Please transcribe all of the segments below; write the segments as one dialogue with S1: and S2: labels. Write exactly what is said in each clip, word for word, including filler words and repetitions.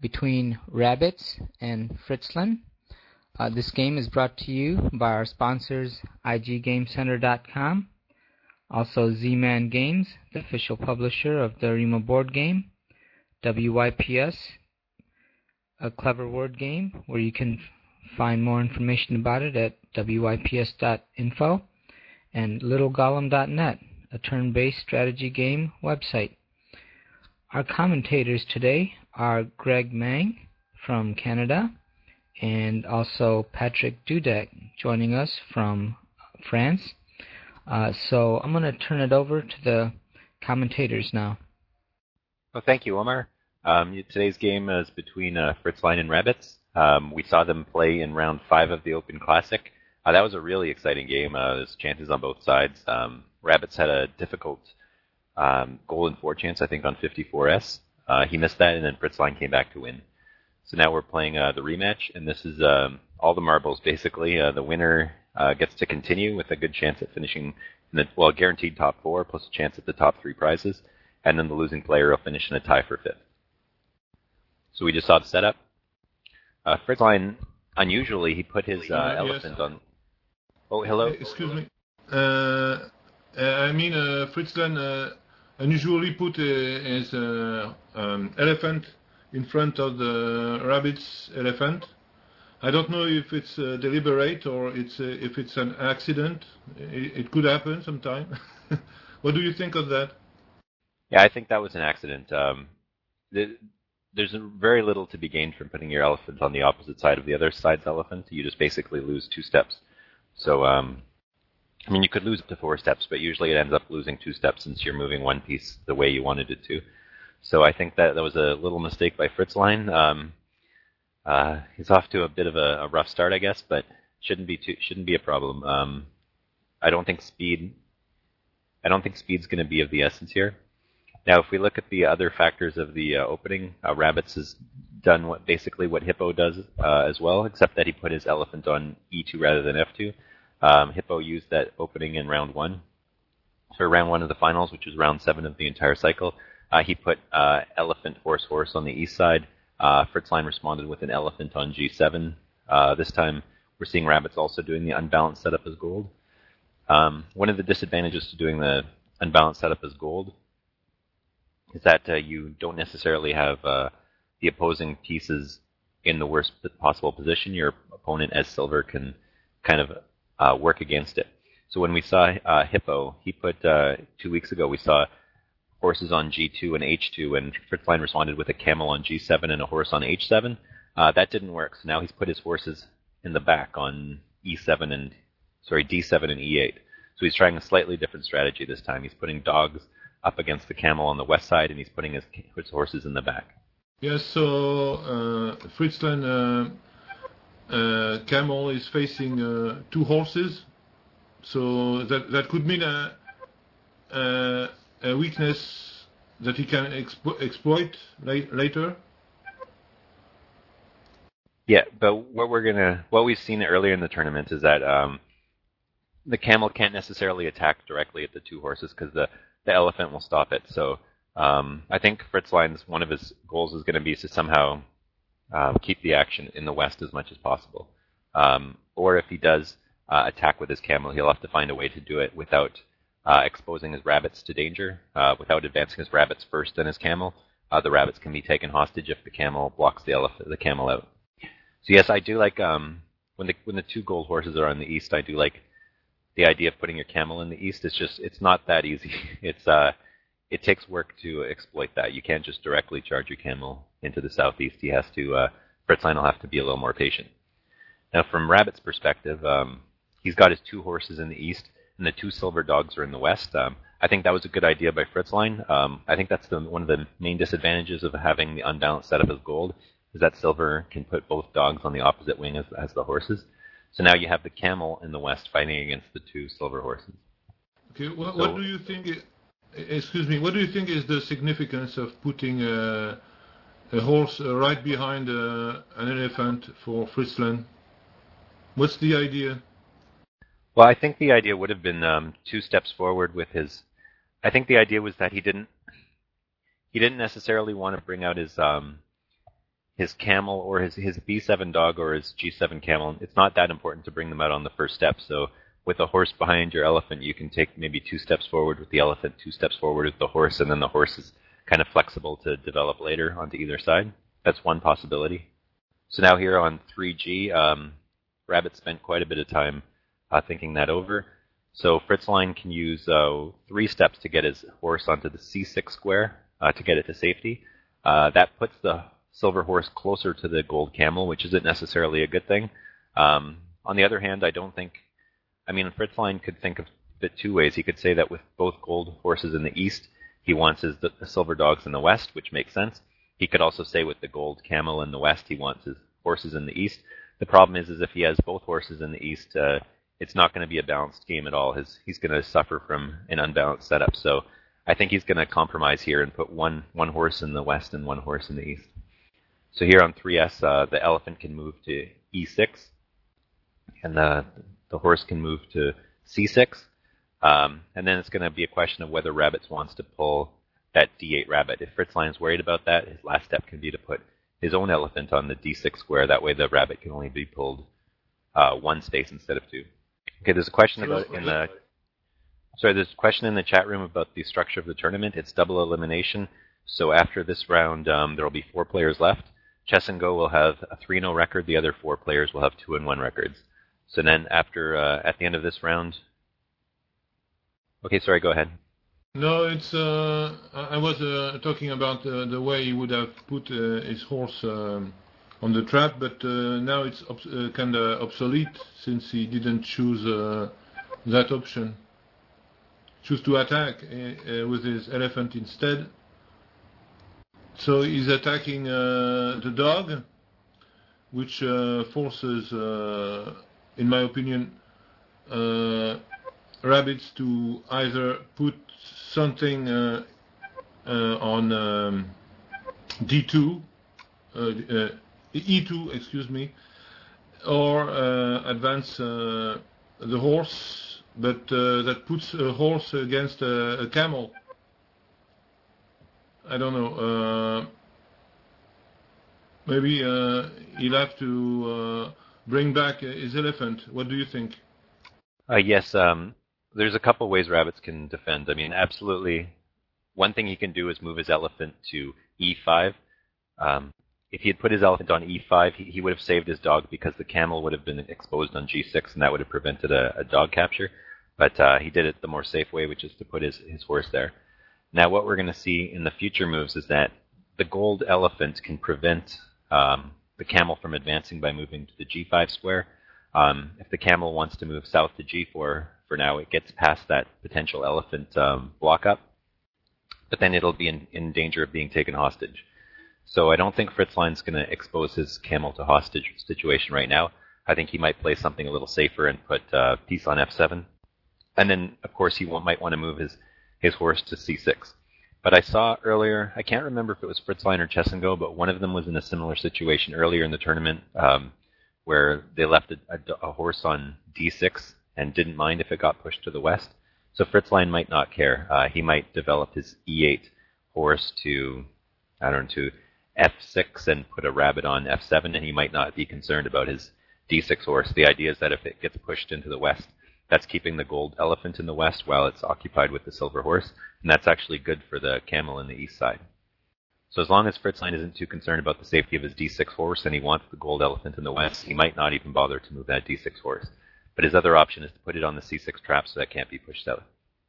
S1: between rabbits and Fritzlan. Uh, this game is brought to you by our sponsors, I G Game Center dot com, also Z-Man Games, the official publisher of the Arima board game, W Y P S, a clever word game, where you can find more information about it at W Y P S dot info, and Little Golem dot net, a turn-based strategy game website. Our commentators today are Greg Mang from Canada, and also Patrick Dudek joining us from France. Uh, so I'm going to turn it over to the commentators now.
S2: Well, thank you, Omar. Um, today's game is between uh, Fritzlan and Rabbits. Um, we saw them play in round five of the Open Classic. Uh, that was a really exciting game. Uh, there's chances on both sides. Um, Rabbits had a difficult um, goal and four chance, I think, on fifty-four S. Uh, he missed that, and then Fritzlan came back to win. So now we're playing uh, the rematch, and this is um, all the marbles, basically. Uh, the winner uh, gets to continue with a good chance at finishing in the, well, guaranteed top four, plus a chance at the top three prizes, and then the losing player will finish in a tie for fifth. So we just saw the setup. Uh, Fritzlan, unusually, he put his uh,
S3: uh,
S2: elephant
S3: yes.
S2: on... Oh, hello?
S3: Excuse me. Uh, uh, I mean, uh, Fritzlan uh, unusually put uh, his uh, um, elephant in front of the rabbit's elephant. I don't know if it's uh, deliberate or it's uh, if it's an accident. It, it could happen sometime. What do you think of that?
S2: Yeah, I think that was an accident. Um, the, there's very little to be gained from putting your elephant on the opposite side of the other side's elephant. You just basically lose two steps. So, um, I mean, you could lose up to four steps, but usually it ends up losing two steps since you're moving one piece the way you wanted it to. So I think that that was a little mistake by Fritzlan. Um, uh, he's off to a bit of a, a rough start, I guess, but shouldn't be too, shouldn't be a problem. Um, I don't think speed. I don't think speed's going to be of the essence here. Now, if we look at the other factors of the uh, opening, uh, Rabbits has done what basically what Hippo does uh, as well, except that he put his elephant on E two rather than F two. Um, Hippo used that opening in round one. For round one of the finals, which was round seven of the entire cycle, uh, he put uh, elephant, horse, horse on the east side. Uh, Fritzlan responded with an elephant on G seven. Uh, this time, we're seeing Rabbits also doing the unbalanced setup as gold. Um, one of the disadvantages to doing the unbalanced setup as gold is that uh, you don't necessarily have uh, the opposing pieces in the worst possible position. Your opponent as silver can kind of uh, work against it. So when we saw uh, Hippo, he put, uh, two weeks ago, we saw horses on G two and H two, and Fritzlan responded with a camel on G seven and a horse on H seven. Uh, that didn't work, so now he's put his horses in the back on E seven and, sorry, D seven and E eight. So he's trying a slightly different strategy this time. He's putting dogs up against the camel on the west side, and he's putting his, his horses in the back.
S3: Yes, so uh, Fritzlan uh, uh, camel is facing uh, two horses, so that that could mean a, a, a weakness that he can expo- exploit la- later.
S2: Yeah, but what we're gonna, what we've seen earlier in the tournament is that um, the camel can't necessarily attack directly at the two horses because the the elephant will stop it. So um, I think Fritzlan's one of his goals is going to be to somehow um, keep the action in the west as much as possible. Um, or if he does uh, attack with his camel, he'll have to find a way to do it without uh, exposing his rabbits to danger, uh, without advancing his rabbits first and his camel. Uh, the rabbits can be taken hostage if the camel blocks the elephant, the camel out. So yes, I do like um, when the when the two gold horses are on the east. I do like the idea of putting your camel in the east. It's just it's not that easy. It's uh, it takes work to exploit that. You can't just directly charge your camel into the southeast. He has to. Uh, Fritzlan will have to be a little more patient. Now, from Rabbit's perspective, um, he's got his two horses in the east, and the two silver dogs are in the west. Um, I think that was a good idea by Fritzlan. Um, I think that's the, one of the main disadvantages of having the unbalanced setup as gold, is that silver can put both dogs on the opposite wing as, as the horses. So now you have the camel in the west fighting against the two silver horses.
S3: Okay, what,
S2: so,
S3: what do you think? Excuse me. What do you think is the significance of putting a, a horse uh, right behind uh, an elephant for Fritzlan? What's the idea?
S2: Well, I think the idea would have been um, two steps forward with his. I think the idea was that he didn't. He didn't necessarily want to bring out his um, his camel or his, his B seven dog or his G seven camel, it's not that important to bring them out on the first step. So with a horse behind your elephant, you can take maybe two steps forward with the elephant, two steps forward with the horse, and then the horse is kind of flexible to develop later onto either side. That's one possibility. So now here on three G, um, Rabbit spent quite a bit of time uh, thinking that over. So Fritzline can use uh, three steps to get his horse onto the C six square uh, to get it to safety. Uh, that puts the silver horse closer to the gold camel, which isn't necessarily a good thing. Um, on the other hand, I don't think I mean, Fritzline could think of it two ways. He could say that with both gold horses in the east, he wants his the, the silver dogs in the west, which makes sense. He could also say with the gold camel in the west, he wants his horses in the east. The problem is, is if he has both horses in the east, uh, it's not going to be a balanced game at all. His, he's going to suffer from an unbalanced setup. So I think he's going to compromise here and put one one horse in the west and one horse in the east. So here on three S, uh, the elephant can move to E six, and the the horse can move to C six, um, and then it's going to be a question of whether Rabbits wants to pull that D eight rabbit. If Fritzline is worried about that, his last step can be to put his own elephant on the D six square. That way the rabbit can only be pulled uh, one space instead of two. Okay, there's a question about in the sorry, there's a question in the chat room about the structure of the tournament. It's double elimination. So after this round, um, there will be four players left. Chess and Go will have a three and oh record. The other four players will have two and one records. So then after, uh, at the end of this round... Okay, sorry, go ahead.
S3: No, it's, uh, I was uh, talking about uh, the way he would have put uh, his horse um, on the trap, but uh, now it's obs- uh, kind of obsolete since he didn't choose uh, that option. Choose to attack uh, with his elephant instead. So he's attacking uh, the dog, which uh, forces... Uh, in my opinion, uh, Rabbits to either put something uh, uh, on um, D two, uh, uh, E two, excuse me, or uh, advance uh, the horse, but uh, that puts a horse against a, a camel. I don't know. Uh, maybe uh, he'll have to... Uh, bring back his elephant. What do you think?
S2: Uh, yes, um, there's a couple ways Rabbits can defend. I mean, absolutely, one thing he can do is move his elephant to E five. Um, if he had put his elephant on E five, he, he would have saved his dog because the camel would have been exposed on G six, and that would have prevented a, a dog capture. But uh, he did it the more safe way, which is to put his, his horse there. Now, what we're going to see in the future moves is that the gold elephant can prevent... Um, the camel from advancing by moving to the G five square. Um, if the camel wants to move south to G four, for now it gets past that potential elephant um, block up, but then it'll be in, in danger of being taken hostage. So I don't think Fritzline's going to expose his camel to hostage situation right now. I think he might play something a little safer and put uh, piece on F seven. And then, of course, he might want to move his, his horse to C six. But I saw earlier, I can't remember if it was Fritzline or Chess and Go, but one of them was in a similar situation earlier in the tournament um, where they left a, a, a horse on D six and didn't mind if it got pushed to the west. So Fritzline might not care. Uh, he might develop his E eight horse to, I don't know, to F six and put a rabbit on F seven, and he might not be concerned about his D six horse. The idea is that if it gets pushed into the west, that's keeping the gold elephant in the west while it's occupied with the silver horse, and that's actually good for the camel in the east side. So as long as Fritzline isn't too concerned about the safety of his D six horse and he wants the gold elephant in the west, he might not even bother to move that D six horse. But his other option is to put it on the C six trap so that can't be pushed out.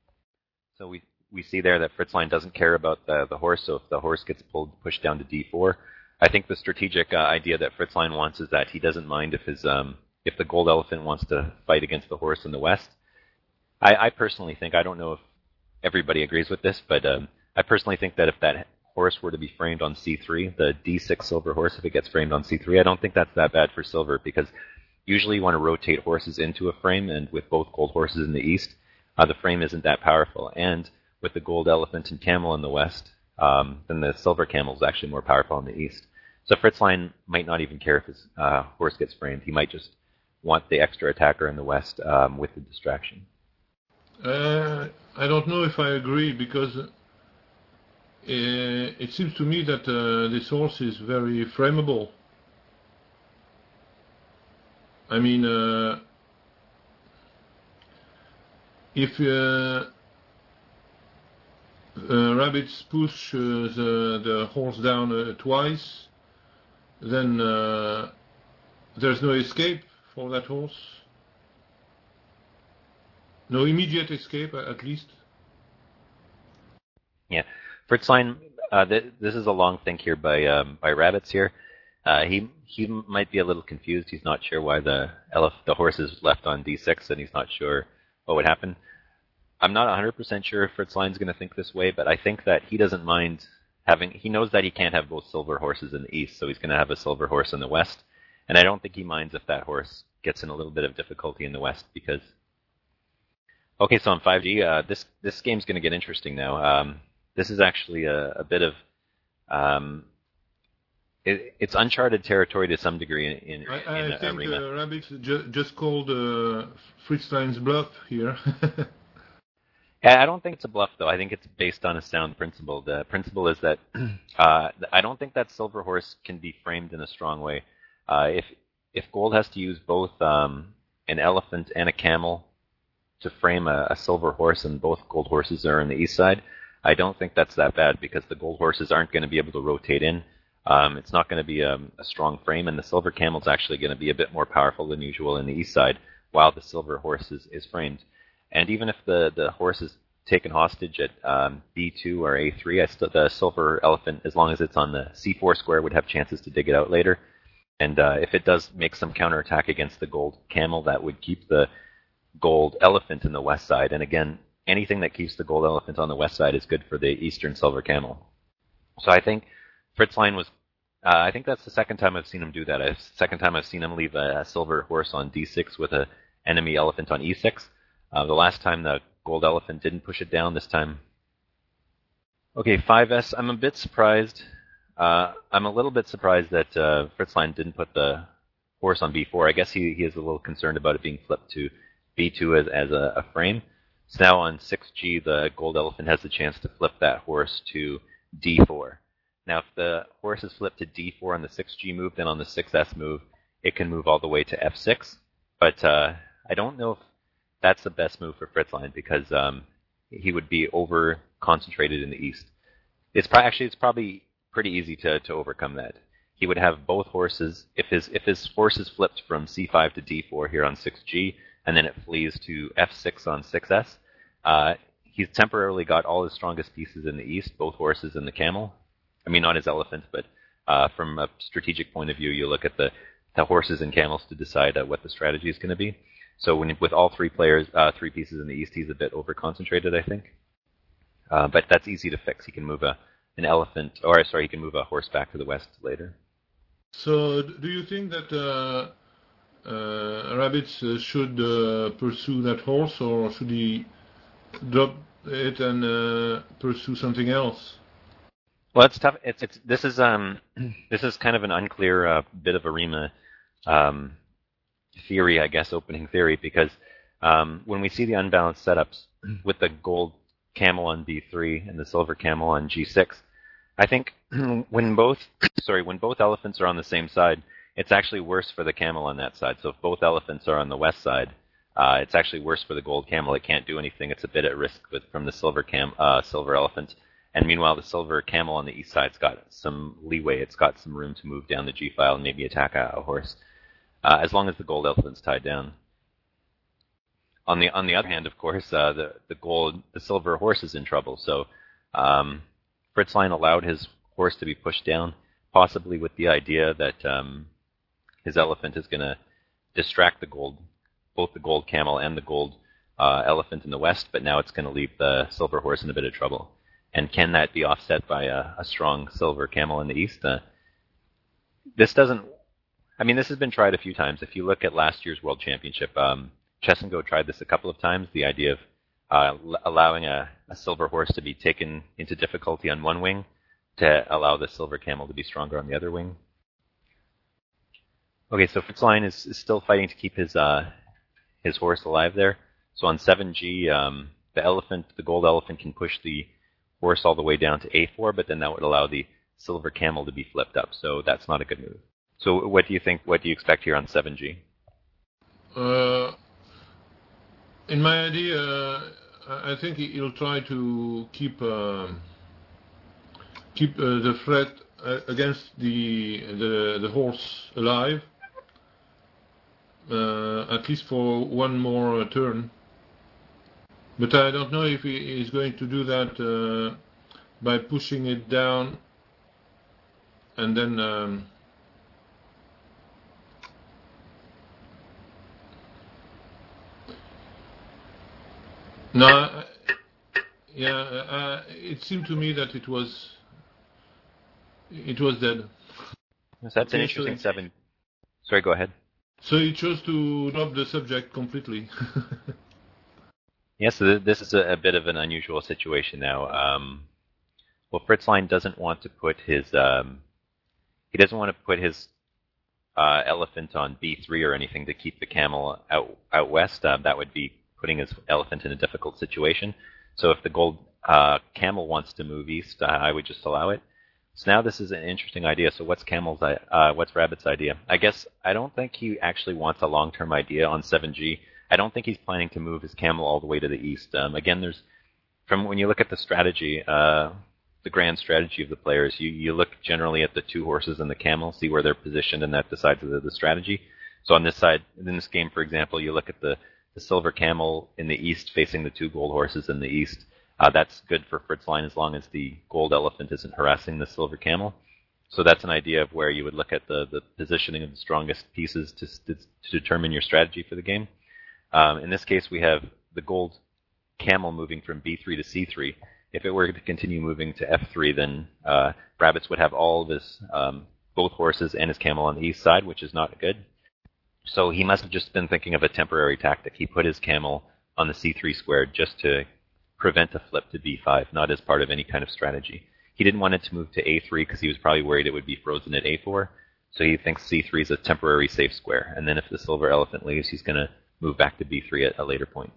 S2: So we we see there that Fritzline doesn't care about the, the horse, so if the horse gets pulled, pushed down to D four, I think the strategic uh, idea that Fritzline wants is that he doesn't mind if his um, if the gold elephant wants to fight against the horse in the west. I, I personally think, I don't know if everybody agrees with this, but um, I personally think that if that horse were to be framed on C three, the D six silver horse, if it gets framed on C three, I don't think that's that bad for silver, because usually you want to rotate horses into a frame, and with both gold horses in the east, uh, the frame isn't that powerful. And with the gold elephant and camel in the west, um, then the silver camel is actually more powerful in the east. So Fritzline might not even care if his uh, horse gets framed. He might just want the extra attacker in the west um, with the distraction.
S3: Uh, I don't know if I agree, because uh, it seems to me that uh, this horse is very frameable. I mean, uh, if uh, uh, rabbits push uh, the, the horse down uh, twice, then uh, there's no escape for that horse. No immediate escape, at least.
S2: Yeah, Fritzline. Uh, th- this is a long think here by um, by Rabbits here. Uh, he he might be a little confused. He's not sure why the elef- the horse is left on d six, and he's not sure what would happen. I'm not one hundred percent sure if Fritzline's going to think this way, but I think that he doesn't mind having. He knows that he can't have both silver horses in the east, so he's going to have a silver horse in the west. And I don't think he minds if that horse gets in a little bit of difficulty in the west because. Okay, so on five G, uh, this this game's going to get interesting now. Um, this is actually a, a bit of, um, it, it's uncharted territory to some degree in, in,
S3: I, I
S2: in the
S3: think
S2: arena.
S3: Uh, Rabbits ju- just called uh, Fritzline's bluff here.
S2: Yeah, I don't think it's a bluff though. I think it's based on a sound principle. The principle is that uh, I don't think that silver horse can be framed in a strong way. Uh, if if gold has to use both um, an elephant and a camel to frame a, a silver horse, and both gold horses are on the east side, I don't think that's that bad because the gold horses aren't going to be able to rotate in. Um, it's not going to be a, a strong frame, and the silver camel is actually going to be a bit more powerful than usual in the east side, while the silver horse is, is framed. And even if the, the horse is taken hostage at um, B two or A three, I still, the silver elephant, as long as it's on the C four square, would have chances to dig it out later. And uh, if it does make some counterattack against the gold camel, that would keep the gold elephant in the west side. And again, anything that keeps the gold elephant on the west side is good for the eastern silver camel. So I think Fritzline was, uh, I think that's the second time I've seen him do that. It's the second time I've seen him leave a, a silver horse on D six with an enemy elephant on E six. Uh, the last time the gold elephant didn't push it down, this time. Okay, five S, I'm a bit surprised. Uh, I'm a little bit surprised that uh, Fritzline didn't put the horse on B four. I guess he, he is a little concerned about it being flipped to B two as, as a, a frame. So now on six G, the gold elephant has the chance to flip that horse to D four. Now, if the horse is flipped to D four on the six G move, then on the six S move, it can move all the way to F six. But uh, I don't know if that's the best move for Fritzline because um, he would be over concentrated in the east. It's pro- actually it's probably pretty easy to, to overcome that. He would have both horses. If his if his horse is flipped from C five to D four here on six G, and then it flees to F six on six S, uh, he's temporarily got all his strongest pieces in the east, both horses and the camel. I mean, not his elephant, but uh, from a strategic point of view, you look at the, the horses and camels to decide uh, what the strategy is going to be. So when, with all three players, uh, three pieces in the east, he's a bit over-concentrated, I think. Uh, but that's easy to fix. He can move a an elephant, or sorry, he can move a horse back to the west later.
S3: So do you think that uh, uh, Rabbits uh, should uh, pursue that horse, or should he drop it and uh, pursue something else?
S2: Well, it's tough. It's it's this is um this is kind of an unclear uh, bit of arena um, theory, I guess, opening theory, because um, when we see the unbalanced setups with the gold camel on B three and the silver camel on G six, I think when both sorry when both elephants are on the same side, it's actually worse for the camel on that side. So if both elephants are on the west side, uh, it's actually worse for the gold camel. It can't do anything. It's a bit at risk with from the silver cam uh, silver elephant. And meanwhile, the silver camel on the east side's got some leeway. It's got some room to move down the G file and maybe attack a, a horse, uh, as long as the gold elephant's tied down. On the on the other hand, of course, uh, the the gold the silver horse is in trouble. So um, Fritzline allowed his horse to be pushed down, possibly with the idea that um, his elephant is going to distract the gold, both the gold camel and the gold uh, elephant in the west. But now it's going to leave the silver horse in a bit of trouble. And can that be offset by a, a strong silver camel in the east? Uh, this doesn't. I mean, this has been tried a few times. If you look at last year's World Championship, um, Chess and Go tried this a couple of times. The idea of uh, l- allowing a, a silver horse to be taken into difficulty on one wing to allow the silver camel to be stronger on the other wing. Okay, so Fritzline is, is still fighting to keep his uh, his horse alive there. So on seven G, um, the elephant, the gold elephant, can push the horse all the way down to a four, but then that would allow the silver camel to be flipped up. So that's not a good move. So what do you think? What do you expect here on seven G?
S3: Uh, in my idea, uh, I think he'll try to keep uh, keep uh, the threat uh, against the, the the horse alive, uh, at least for one more uh, turn. But I don't know if he is going to do that uh, by pushing it down and then. Um, No, uh, yeah, uh, it seemed to me that it was it was dead.
S2: So that's an
S3: Okay,
S2: interesting
S3: so,
S2: seven. Sorry, go ahead.
S3: So he chose to drop the subject completely.
S2: Yes, yeah, so this is a, a bit of an unusual situation now. Um, well, Fritzline doesn't want to put his um, he doesn't want to put his uh, elephant on B three or anything to keep the camel out out west. Uh, that would be putting his elephant in a difficult situation. So if the gold uh, camel wants to move east, uh, I would just allow it. So now this is an interesting idea. So what's Camel's uh, what's Rabbit's idea? I guess I don't think he actually wants a long-term idea on seven G. I don't think he's planning to move his camel all the way to the east. Um, again, there's from when you look at the strategy, uh, the grand strategy of the players, you, you look generally at the two horses and the camel, see where they're positioned, and that decides the, the strategy. So on this side, in this game, for example, you look at the the silver camel in the east facing the two gold horses in the east. Uh, that's good for Fritzline as long as the gold elephant isn't harassing the silver camel. So that's an idea of where you would look at the, the positioning of the strongest pieces to, to, to determine your strategy for the game. Um, in this case, we have the gold camel moving from B three to C three. If it were to continue moving to F three, then uh, Rabbits would have all of his, um, both horses and his camel on the east side, which is not good. So he must have just been thinking of a temporary tactic. He put his camel on the C three square just to prevent a flip to B five, not as part of any kind of strategy. He didn't want it to move to A three because he was probably worried it would be frozen at A four. So he thinks C three is a temporary safe square. And then if the silver elephant leaves, he's going to move back to B three at a later point.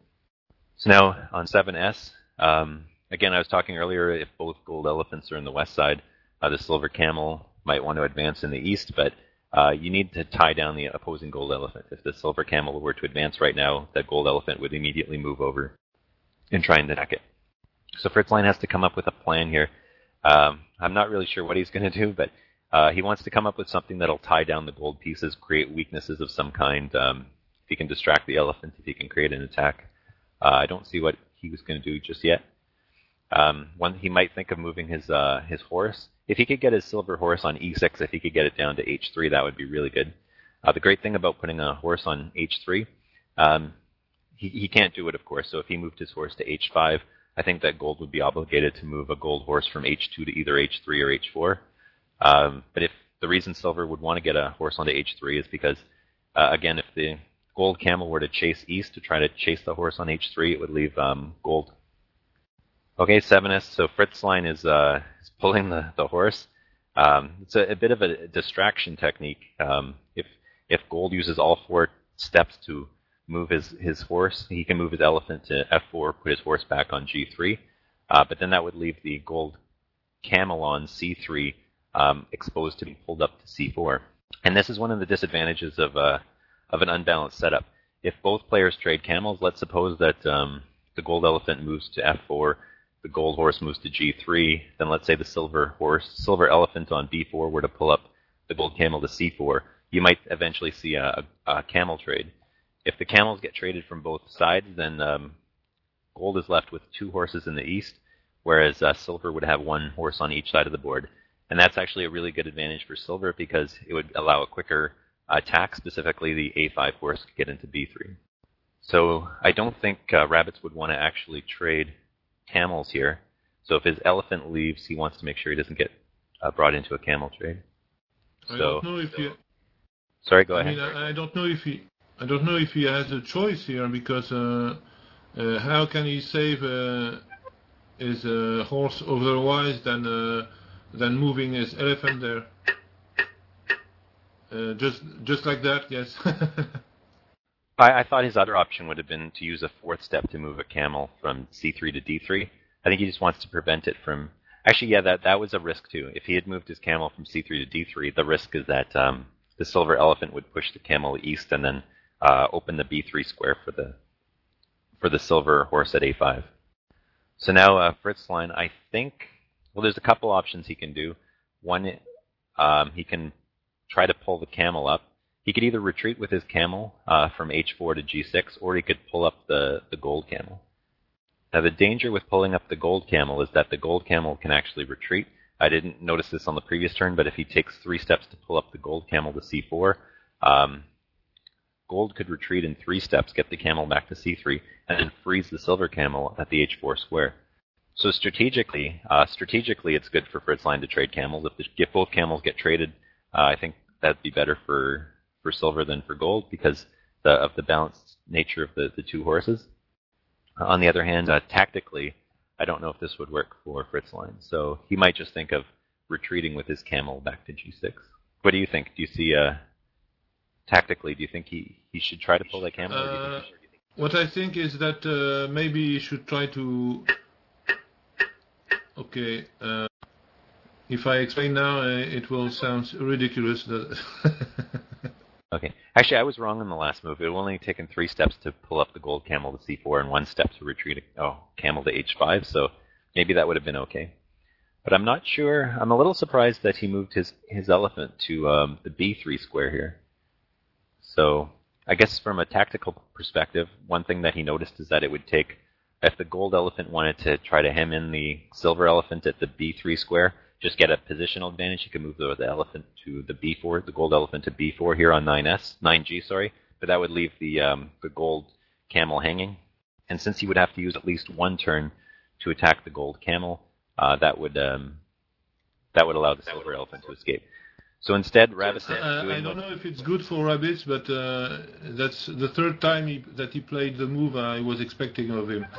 S2: So now on seven S, um, again, I was talking earlier, if both gold elephants are in the west side, uh, the silver camel might want to advance in the east, but Uh, you need to tie down the opposing gold elephant. If the silver camel were to advance right now, that gold elephant would immediately move over and try and attack it. So Fritzline has to come up with a plan here. Um, I'm not really sure what he's going to do, but uh, he wants to come up with something that'll tie down the gold pieces, create weaknesses of some kind. Um, if he can distract the elephant, if he can create an attack. Uh, I don't see what he was going to do just yet. Um, one, he might think of moving his uh, his horse. If he could get his silver horse on E six, if he could get it down to H three, that would be really good. Uh, the great thing about putting a horse on H three, um, he, he can't do it, of course. So if he moved his horse to H five, I think that gold would be obligated to move a gold horse from H two to either H three or H four. Um, but if the reason silver would want to get a horse onto H three is because, uh, again, if the gold camel were to chase east to try to chase the horse on H three, it would leave um, gold. Okay, seven S, so Fritzline is, uh, is pulling the, the horse. Um, it's a, a bit of a distraction technique. Um, if if gold uses all four steps to move his, his horse, he can move his elephant to F four, put his horse back on G three, uh, but then that would leave the gold camel on C three um, exposed to be pulled up to C four. And this is one of the disadvantages of, uh, of an unbalanced setup. If both players trade camels, let's suppose that um, the gold elephant moves to F four, the gold horse moves to G three, then let's say the silver horse, silver elephant on B four were to pull up the gold camel to C four, you might eventually see a, a, a camel trade. If the camels get traded from both sides, then um, gold is left with two horses in the east, whereas uh, silver would have one horse on each side of the board. And that's actually a really good advantage for silver because it would allow a quicker attack, specifically the A five horse could get into B three. So I don't think uh, Rabbits would want to actually trade camels here. So if his elephant leaves, he wants to make sure he doesn't get uh, brought into a camel trade.
S3: I
S2: So,
S3: don't know if he.
S2: Sorry, go
S3: I
S2: ahead.
S3: mean, I, I don't know if he. I don't know if he has a choice here because uh, uh, how can he save uh, his uh, horse otherwise than uh, than moving his elephant there? Uh, just just like that, yes.
S2: I, I thought his other option would have been to use a fourth step to move a camel from C three to D three. I think he just wants to prevent it from... Actually, yeah, that, that was a risk too. If he had moved his camel from c three to d three, the risk is that um, the silver elephant would push the camel east and then uh, open the b three square for the for the silver horse at a five. So now uh, Fritzline, I think... Well, there's a couple options he can do. One, um, he can try to pull the camel up. He could either retreat with his camel uh, from h four to g six, or he could pull up the, the gold camel. Now, the danger with pulling up the gold camel is that the gold camel can actually retreat. I didn't notice this on the previous turn, but if he takes three steps to pull up the gold camel to c four, um, gold could retreat in three steps, get the camel back to c three, and then freeze the silver camel at the h four square. So strategically, uh, strategically, it's good for Fritzline to trade camels. If, the, if both camels get traded, uh, I think that'd be better for, for silver than for gold because the, of the balanced nature of the, the two horses. On the other hand, uh, tactically, I don't know if this would work for Fritzline. So he might just think of retreating with his camel back to g six. What do you think? Do you see, uh, tactically, do you think he, he should try to pull that camel?
S3: Uh,
S2: or do you think he should...
S3: What I think is that uh, maybe he should try to... Okay, uh, if I explain now, uh, it will sound ridiculous. That
S2: Okay. Actually, I was wrong in the last move. It would only taken three steps to pull up the gold camel to c four and one step to retreat oh, camel to h five, so maybe that would have been okay. But I'm not sure. I'm a little surprised that he moved his, his elephant to um, the b three square here. So I guess from a tactical perspective, one thing that he noticed is that it would take, if the gold elephant wanted to try to hem in the silver elephant at the b three square, just get a positional advantage, he could move the, the elephant to the b four, the gold elephant to b four here on nine S, nine G, sorry. But that would leave the um, the gold camel hanging. And since he would have to use at least one turn to attack the gold camel, uh, that would um, that would allow the silver elephant to escape. So instead, Rabbit said...
S3: Uh, I don't know if it's good for rabbits, but uh, that's the third time he, that he played the move I was expecting of him.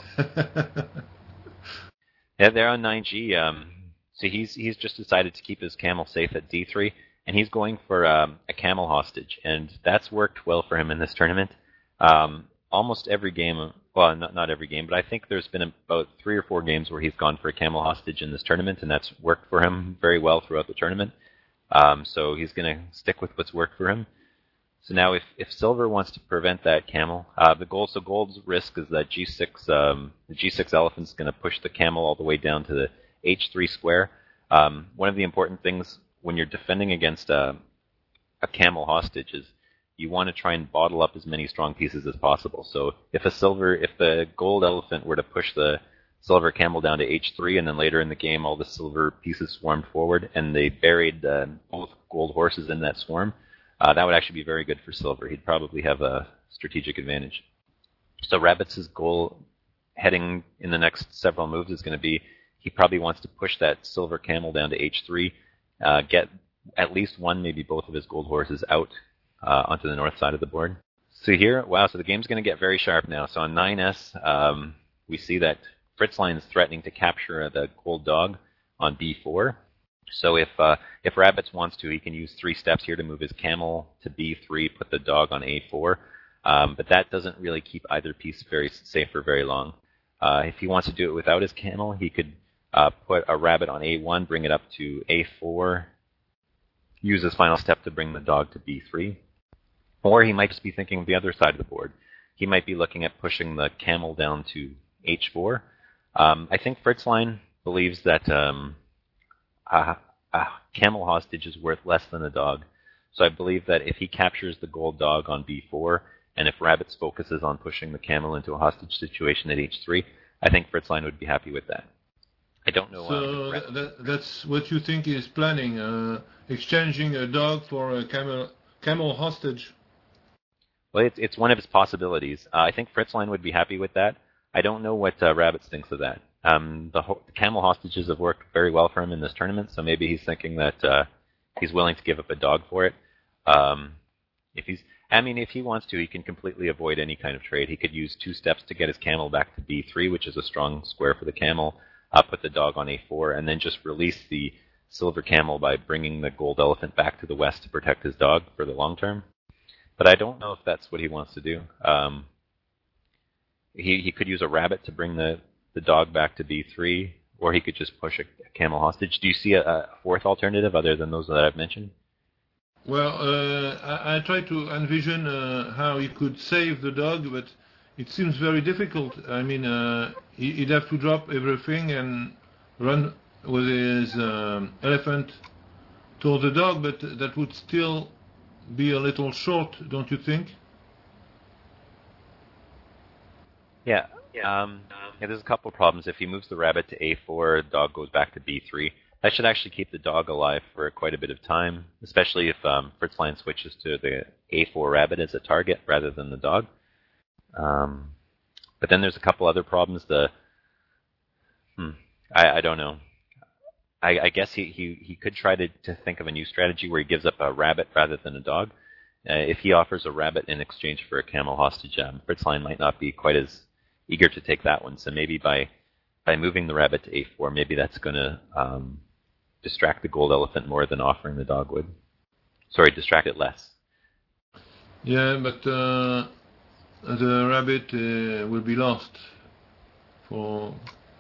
S2: Yeah, they're on nine G. Um, so he's he's just decided to keep his camel safe at d three, and he's going for um, a camel hostage, and that's worked well for him in this tournament. Um, almost every game, well, not not every game, but I think there's been about three or four games where he's gone for a camel hostage in this tournament, and that's worked for him very well throughout the tournament. Um, so he's going to stick with what's worked for him. So now if, if silver wants to prevent that camel, uh, the gold, so gold's risk is that g six, um, the g six elephant's going to push the camel all the way down to the h three square. Um, one of the important things when you're defending against a, a camel hostage is you want to try and bottle up as many strong pieces as possible. So if a silver, if the gold elephant were to push the silver camel down to h three, and then later in the game all the silver pieces swarmed forward, and they buried uh, both gold horses in that swarm, uh, that would actually be very good for silver. He'd probably have a strategic advantage. So Rabbit's goal heading in the next several moves is going to be, he probably wants to push that silver camel down to h three, uh, get at least one, maybe both of his gold horses out uh, onto the north side of the board. So here, wow, so the game's going to get very sharp now. So on nine S, um, we see that Fritzline is threatening to capture the gold dog on b four. So if uh, if Rabbits wants to, he can use three steps here to move his camel to b three, put the dog on a four. Um, but that doesn't really keep either piece very safe for very long. Uh, if he wants to do it without his camel, he could uh, put a rabbit on a one, bring it up to a four, use his final step to bring the dog to b three. Or he might just be thinking of the other side of the board. He might be looking at pushing the camel down to h four. Um, I think Fritzline believes that um, a, a camel hostage is worth less than a dog. So I believe that if he captures the gold dog on b four, and if Rabbits focuses on pushing the camel into a hostage situation at h three, I think Fritzline would be happy with that. I don't know.
S3: So
S2: uh,
S3: that, that, that's what you think is planning, uh, exchanging a dog for a camel, camel hostage.
S2: Well, it's, it's one of his possibilities. Uh, I think Fritzline would be happy with that. I don't know what uh, Rabbits thinks of that. Um, the, ho- the camel hostages have worked very well for him in this tournament, so maybe he's thinking that uh, he's willing to give up a dog for it. Um, if he's, I mean, if he wants to, he can completely avoid any kind of trade. He could use two steps to get his camel back to b three, which is a strong square for the camel, uh, put the dog on a four, and then just release the silver camel by bringing the gold elephant back to the west to protect his dog for the long term. But I don't know if that's what he wants to do. Um, he he could use a rabbit to bring the, the dog back to b three, or he could just push a, a camel hostage. Do you see a, a fourth alternative other than those that I've mentioned?
S3: Well, uh, I, I try to envision uh, how he could save the dog, but it seems very difficult. I mean, uh, he, he'd have to drop everything and run with his um, elephant toward the dog, but that would still be a little short, don't you think?
S2: Yeah. Um, yeah, there's a couple of problems. If he moves the rabbit to a four, the dog goes back to b three. That should actually keep the dog alive for quite a bit of time, especially if um, Fritzline switches to the a four rabbit as a target rather than the dog. Um, but then there's a couple other problems. The hmm, I, I don't know. I, I guess he, he, he could try to, to think of a new strategy where he gives up a rabbit rather than a dog. Uh, if he offers a rabbit in exchange for a camel hostage, um, Fritzline might not be quite as eager to take that one. So maybe by by moving the rabbit to a four, maybe that's going to um, distract the gold elephant more than offering the dog would. Sorry, distract it less.
S3: Yeah, but uh, the rabbit uh, will be lost. For,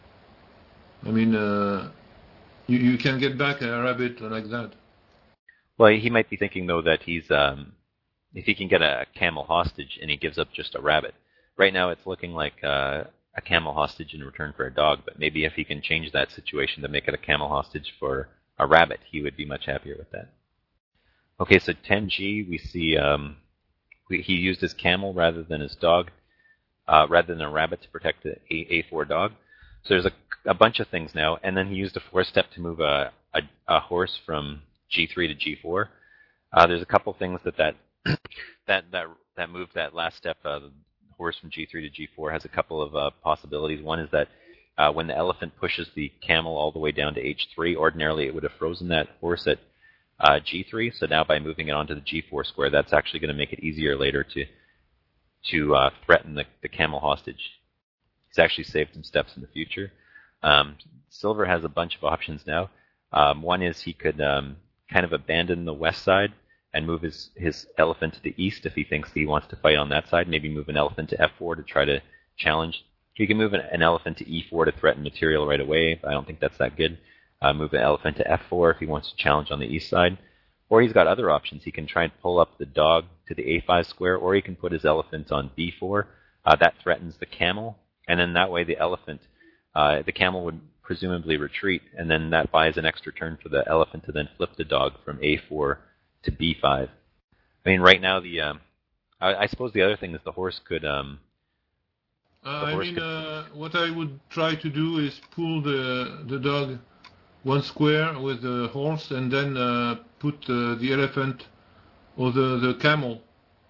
S3: I mean, uh, you, you can get back a rabbit like that.
S2: Well, he might be thinking though that he's um, if he can get a camel hostage and he gives up just a rabbit. Right now, it's looking like uh, a camel hostage in return for a dog, but maybe if he can change that situation to make it a camel hostage for a rabbit, he would be much happier with that. Okay, so ten G, we see um, we, he used his camel rather than his dog, uh, rather than a rabbit to protect the a four dog. So there's a, a bunch of things now, and then he used a four-step to move a, a, a horse from g three to g four. Uh, there's a couple things that that that that, that move, that last step, uh, the horse from g three to g four, has a couple of uh, possibilities. One is that uh, when the elephant pushes the camel all the way down to h three, ordinarily it would have frozen that horse at uh, g three. So now by moving it onto the g four square, that's actually going to make it easier later to to uh, threaten the, the camel hostage. He's actually saved some steps in the future. Um, Silver has a bunch of options now. Um, one is he could um, kind of abandon the west side and move his, his elephant to the east if he thinks he wants to fight on that side. Maybe move an elephant to f four to try to challenge. He can move an, an elephant to e four to threaten material right away, but I don't think that's that good. Uh, move an elephant to f four if he wants to challenge on the east side. Or he's got other options. He can try and pull up the dog to the a five square, or he can put his elephant on b four. Uh, that threatens the camel, and then that way the elephant, uh, the camel would presumably retreat, and then that buys an extra turn for the elephant to then flip the dog from a four to b five. I mean, right now the, um, I, I suppose the other thing is the horse could. Um,
S3: uh, I mean, could... Uh, what I would try to do is pull the the dog one square with the horse, and then uh, put uh, the elephant or the the camel.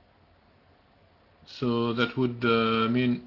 S3: So that would uh, mean.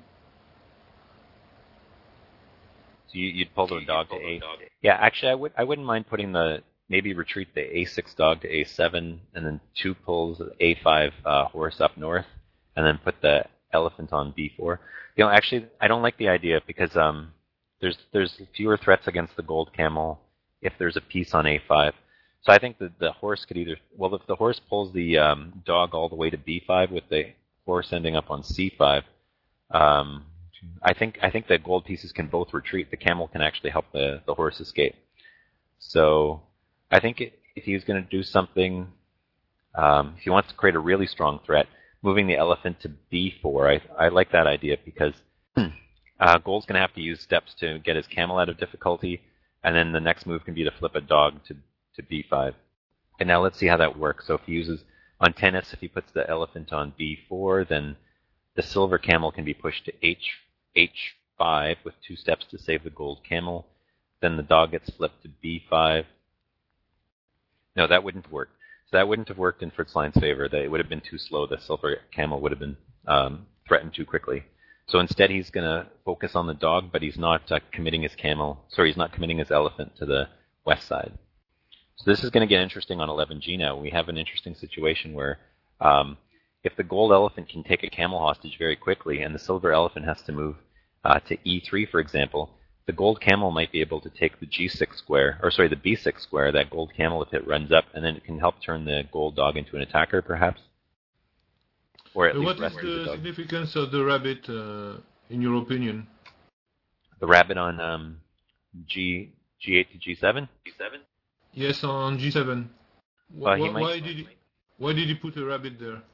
S2: So you, you'd pull the dog to a. Yeah, actually, I would. I wouldn't mind putting the maybe retreat the a six dog to a seven, and then two pulls a five uh, horse up north, and then put the elephant on b four. You know, actually, I don't like the idea because um, there's there's fewer threats against the gold camel if there's a piece on a five. So I think that the horse could either. Well, if the horse pulls the um, dog all the way to b five with the horse ending up on c five. Um, I think I think that gold pieces can both retreat. The camel can actually help the, the horse escape. So I think if he's going to do something, um, if he wants to create a really strong threat, moving the elephant to b four, I, I like that idea because uh, gold's going to have to use steps to get his camel out of difficulty, and then the next move can be to flip a dog to, to b five. And now let's see how that works. So if he uses, on ten S, if he puts the elephant on b four, then the silver camel can be pushed to h h five with two steps to save the gold camel. Then the dog gets flipped to b five. No, that wouldn't work. So that wouldn't have worked in Fritzline's favor. That it would have been too slow. The silver camel would have been um, threatened too quickly. So instead, he's going to focus on the dog, but he's not uh, committing his camel. Sorry, he's not committing his elephant to the west side. So this is going to get interesting on eleven G now. We have an interesting situation where um, if the gold elephant can take a camel hostage very quickly and the silver elephant has to move uh, to e three, for example, the gold camel might be able to take the g six square, or sorry, the b six square, that gold camel if it runs up, and then it can help turn the gold dog into an attacker, perhaps? Or at
S3: so
S2: least
S3: what is the, the significance of the rabbit, uh, in your opinion?
S2: the rabbit on um, G G8 to G seven. G seven.
S3: Yes, on G seven.
S2: Well, he
S3: why,
S2: might,
S3: why did he, why did he put a rabbit there?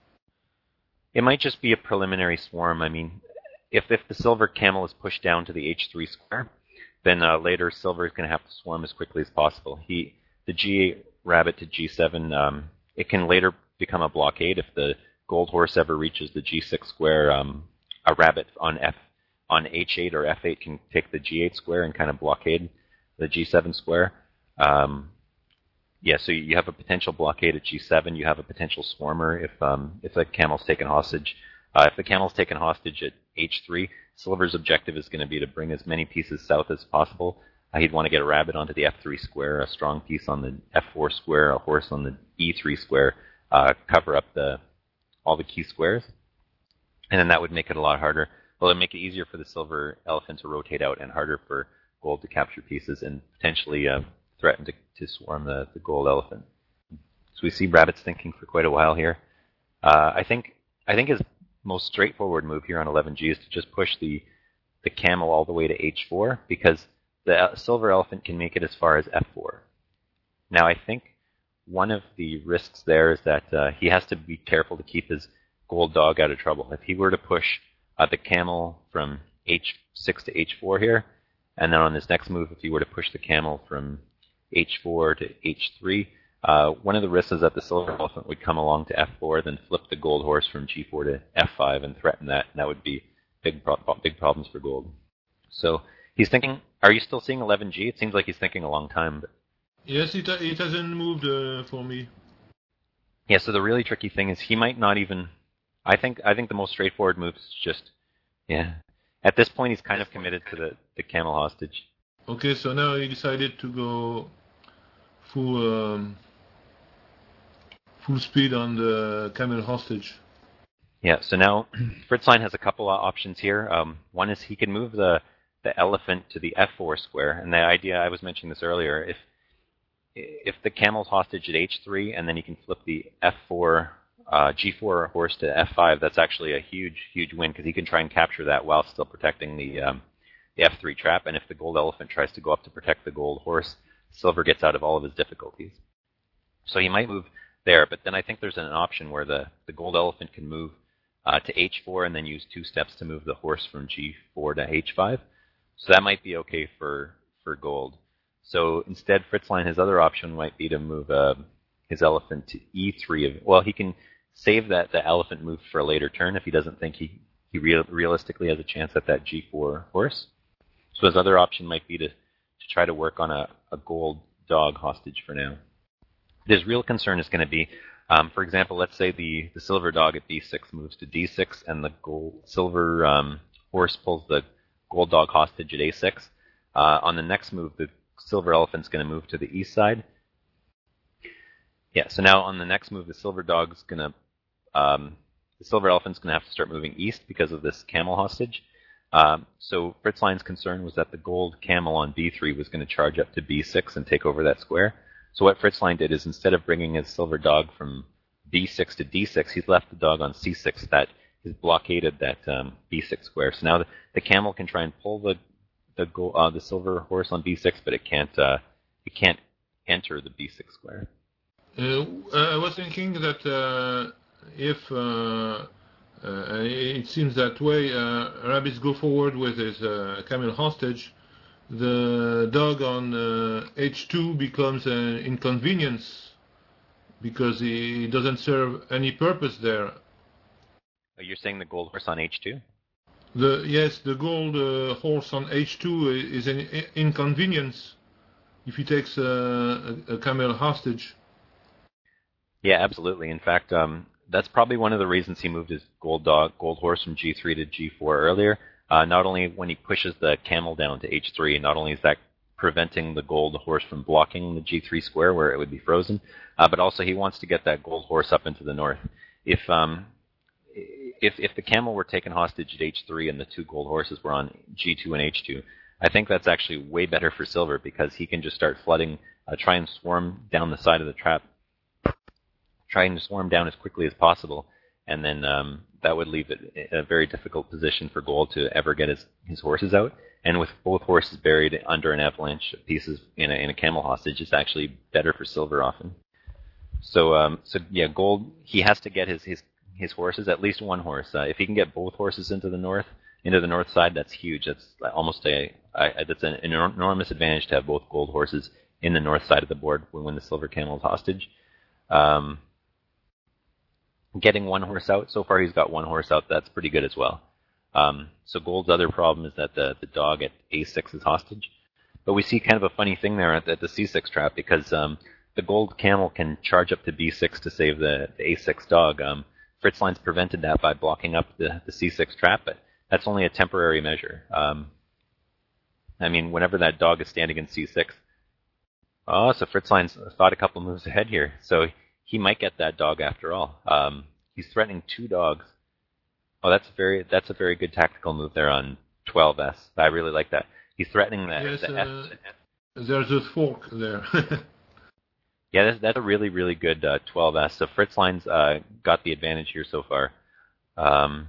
S2: It might just be a preliminary swarm. I mean, if if the silver camel is pushed down to the H three square, then uh, later silver is going to have to swarm as quickly as possible. He the G eight rabbit to G seven, um, it can later become a blockade if the gold horse ever reaches the G six square. Um, a rabbit on F on H eight or F eight can take the G eight square and kind of blockade the G seven square. Um, yeah, so you have a potential blockade at G seven. You have a potential swarmer if um, if the camel's taken hostage. Uh, if the camel's taken hostage at H three, silver's objective is going to be to bring as many pieces south as possible. Uh, he'd want to get a rabbit onto the F three square, a strong piece on the F four square, a horse on the E three square, uh, cover up the all the key squares, and then that would make it a lot harder. Well, it'd make it easier for the silver elephant to rotate out and harder for gold to capture pieces and potentially uh, threaten to, to swarm the, the gold elephant. So we see rabbits thinking for quite a while here. Uh, I think I think his most straightforward move here on eleven G is to just push the the camel all the way to H four, because the silver elephant can make it as far as F four. Now I think one of the risks there is that uh, he has to be careful to keep his gold dog out of trouble. If he were to push uh, the camel from H six to H four here, and then on his next move, if he were to push the camel from H four to H three, uh, one of the risks is that the silver elephant would come along to F four, then flip the gold horse from G four to F five and threaten that, and that would be big, pro- big problems for gold. So he's thinking, are you still seeing eleven G? It seems like he's thinking a long time. But
S3: Yes, it, it hasn't moved uh, for me.
S2: yeah, so the really tricky thing is he might not even, I think I think the most straightforward move is just, yeah. At this point, he's kind of committed to the, the camel hostage.
S3: Okay, so now he decided to go full um, full speed on the camel hostage.
S2: Yeah, so now Fritzline has a couple of options here. Um, one is he can move the, the elephant to the F four square, and the idea, I was mentioning this earlier, if if the camel's hostage at H three and then he can flip the F four, uh, G four horse to F five, that's actually a huge, huge win, because he can try and capture that while still protecting the, um, the F three trap, and if the gold elephant tries to go up to protect the gold horse, silver gets out of all of his difficulties. So he might move there, but then I think there's an option where the, the gold elephant can move uh, to H four and then use two steps to move the horse from G four to H five. So that might be okay for, for gold. So instead, Fritzline, his other option might be to move uh, his elephant to E three. Well, he can save that the elephant move for a later turn if he doesn't think he, he real, realistically has a chance at that G four horse. So his other option might be to, to try to work on a, a gold dog hostage for now. His real concern is going to be, um, for example, let's say the, the silver dog at B six moves to D six and the gold silver um, horse pulls the gold dog hostage at A six. Uh, on the next move, the silver elephant's going to move to the east side. Yeah, so now on the next move, the silver dog's going to, um, the silver elephant's going to have to start moving east because of this camel hostage. Um, so Fritzline's concern was that the gold camel on B three was going to charge up to B six and take over that square. So what Fritzline did is, instead of bringing his silver dog from B six to D six, he's left the dog on C six that has blockaded that um, B six square. So now the, the camel can try and pull the the, go, uh, the silver horse on B six, but it can't uh, it can't enter the B six square.
S3: Uh, I was thinking that uh, if uh, uh, it seems that way, uh, rabbits go forward with his uh, camel hostage, the dog on uh, H two becomes an inconvenience because he doesn't serve any purpose there.
S2: Oh, you're saying the gold horse on H two?
S3: The yes, the gold uh, horse on H two is an inconvenience if he takes uh, a, a camel hostage.
S2: Yeah, absolutely. In fact, um, that's probably one of the reasons he moved his gold dog, gold horse from G three to G four earlier. Uh, not only when he pushes the camel down to H three, not only is that preventing the gold horse from blocking the G three square where it would be frozen, uh, but also he wants to get that gold horse up into the north. If um, if if the camel were taken hostage at H three and the two gold horses were on G two and H two, I think that's actually way better for silver, because he can just start flooding, uh, try and swarm down the side of the trap, trying to swarm down as quickly as possible, and then um, that would leave it in a very difficult position for gold to ever get his, his horses out. And with both horses buried under an avalanche of pieces in a, in a camel hostage, it's actually better for silver often. So, um, so yeah, gold, he has to get his, his, his horses, at least one horse. Uh, if he can get both horses into the north, into the north side, that's huge. That's almost a, a that's an enormous advantage to have both gold horses in the north side of the board when the silver camel is hostage. Um, getting one horse out, so far he's got one horse out, that's pretty good as well. Um, so gold's other problem is that the, the dog at a six is hostage. But we see kind of a funny thing there at the, at the c six trap, because um, the gold camel can charge up to b six to save the, the a six dog. Um, Fritzline's prevented that by blocking up the, the c six trap, but that's only a temporary measure. Um, I mean, whenever that dog is standing in c six, oh, so Fritzline's thought a couple moves ahead here. So he might get that dog after all. Um, he's threatening two dogs. Oh, that's a very that's a very good tactical move there on twelve S. I really like that. He's threatening the,
S3: yes,
S2: the
S3: uh,
S2: F.
S3: There's a fork there.
S2: Yeah, that's, that's a really, really good uh, twelve S. So Fritzline's uh, got the advantage here so far. Um,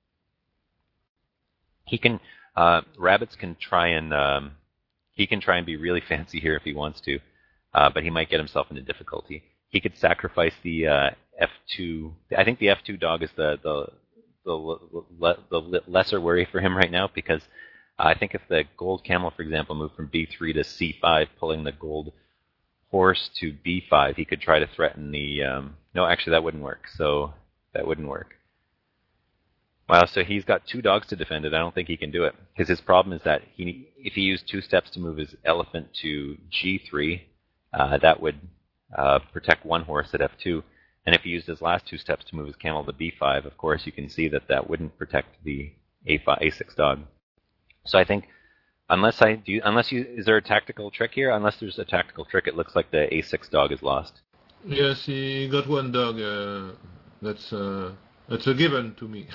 S2: he can uh, Rabbits can try and um, he can try and be really fancy here if he wants to, uh, but he might get himself into difficulty. He could sacrifice the uh, F two. I think the F two dog is the the the, the lesser worry for him right now, because I think if the gold camel, for example, moved from b three to c five, pulling the gold horse to b five, he could try to threaten the... Um, no, actually, that wouldn't work. So that wouldn't work. Wow, so he's got two dogs to defend it. I don't think he can do it, because his problem is that he, if he used two steps to move his elephant to g three, uh, that would uh, protect one horse at f two. And if he used his last two steps to move his camel to b five, of course, you can see that that wouldn't protect the a five, a six dog. So I think, unless I do, unless you, is there a tactical trick here? Unless there's a tactical trick, it looks like the a six dog is lost.
S3: Yes, he got one dog. Uh, that's uh, that's a given to me.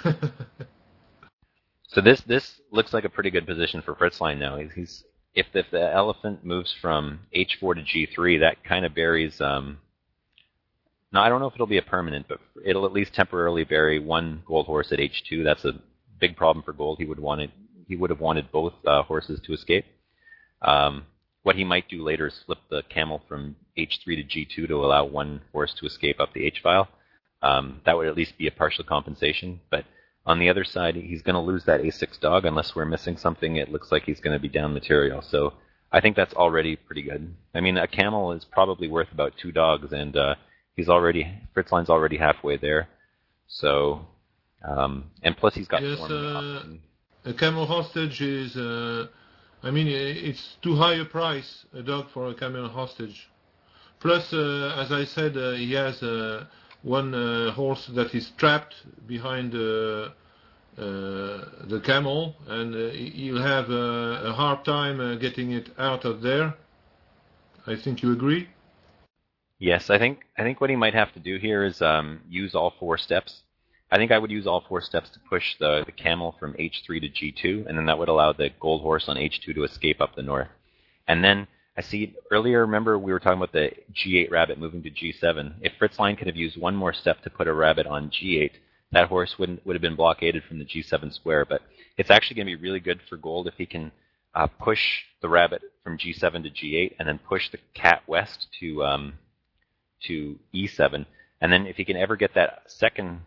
S2: So this this looks like a pretty good position for Fritzline now. He's, he's if if the elephant moves from h four to g three, that kind of buries. Um, Now, I don't know if it'll be a permanent, but it'll at least temporarily bury one gold horse at h two. That's a big problem for gold. He would want it, he would have wanted both uh, horses to escape. Um, what he might do later is flip the camel from h three to g two to allow one horse to escape up the h-file. Um, that would at least be a partial compensation. But on the other side, he's going to lose that a six dog unless we're missing something. It looks like he's going to be down material. So I think that's already pretty good. I mean, a camel is probably worth about two dogs, and uh, He's already Fritzline's already halfway there, so um, and plus he's got.
S3: Yes, uh, a camel hostage is. Uh, I mean, it's too high a price, a dog for a camel hostage. Plus, uh, as I said, uh, he has uh, one uh, horse that is trapped behind uh, uh, the camel, and uh, he'll have uh, a hard time uh, getting it out of there. I think you agree.
S2: Yes, I think I think what he might have to do here is um, use all four steps. I think I would use all four steps to push the, the camel from h three to g two, and then that would allow the gold horse on h two to escape up the north. And then I see earlier, remember we were talking about the g eight rabbit moving to g seven. If Fritzline could have used one more step to put a rabbit on g eight, that horse wouldn't would have been blockaded from the g seven square. But it's actually going to be really good for gold if he can uh, push the rabbit from g seven to g eight, and then push the cat west to... Um, to e seven, and then if he can ever get that second,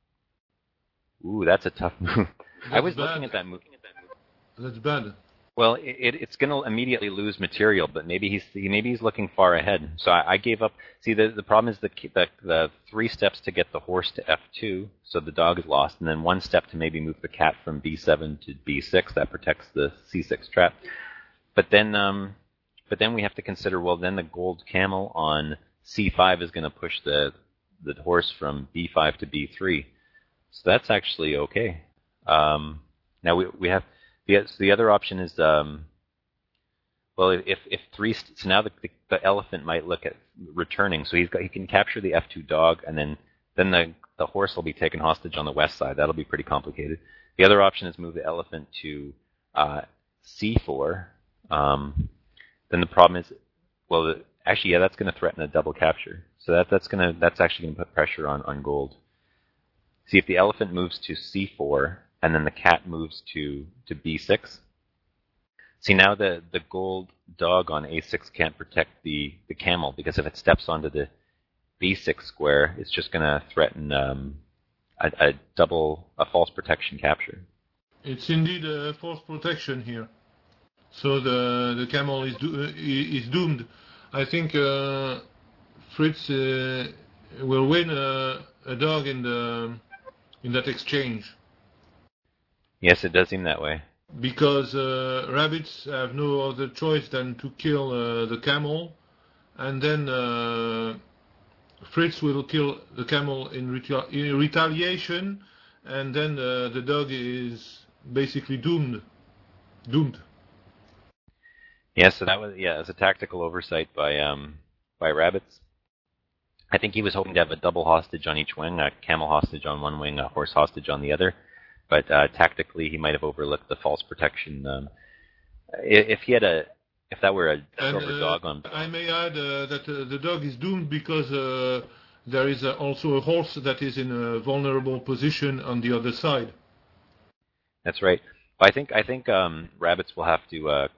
S2: ooh, that's a tough move. I was bad. looking at that move.
S3: That's bad.
S2: Well, it, it's going to immediately lose material, but maybe he's maybe he's looking far ahead. So I, I gave up. See, the the problem is the, the the three steps to get the horse to f two, so the dog is lost, and then one step to maybe move the cat from b seven to b six. That protects the c six trap. But then, um, but then we have to consider, well, then the gold camel on c five is going to push the the horse from b five to b three, so that's actually okay. Um, now we we have the so the other option is um, well if if three so now the, the the elephant might look at returning, so he's got he can capture the f two dog, and then then the the horse will be taken hostage on the west side. That'll be pretty complicated. The other option is move the elephant to uh, c four. Um, then the problem is, well. The, Actually, yeah, that's going to threaten a double capture. So that that's going to that's actually going to put pressure on, on gold. See, if the elephant moves to c four, and then the cat moves to, to b six, see, now the, the gold dog on a six can't protect the, the camel, because if it steps onto the b six square, it's just going to threaten um, a, a double, a false protection capture.
S3: It's indeed a false protection here. So the the camel is do, is doomed. I think uh, Fritz uh, will win a, a dog in the in that exchange.
S2: Yes, it does seem that way.
S3: Because uh, rabbits have no other choice than to kill uh, the camel, and then uh, Fritz will kill the camel in, reta- in retaliation, and then uh, the dog is basically doomed. Doomed.
S2: Yeah, so that was yeah, it was a tactical oversight by um by rabbits. I think he was hoping to have a double hostage on each wing, a camel hostage on one wing, a horse hostage on the other. But uh, tactically, he might have overlooked the false protection. Um, if he had a, if that were a silver
S3: and, uh,
S2: dog on.
S3: I may add uh, that uh, the dog is doomed because uh, there is uh, also a horse that is in a vulnerable position on the other side.
S2: That's right. I think I think um, rabbits will have to. Uh,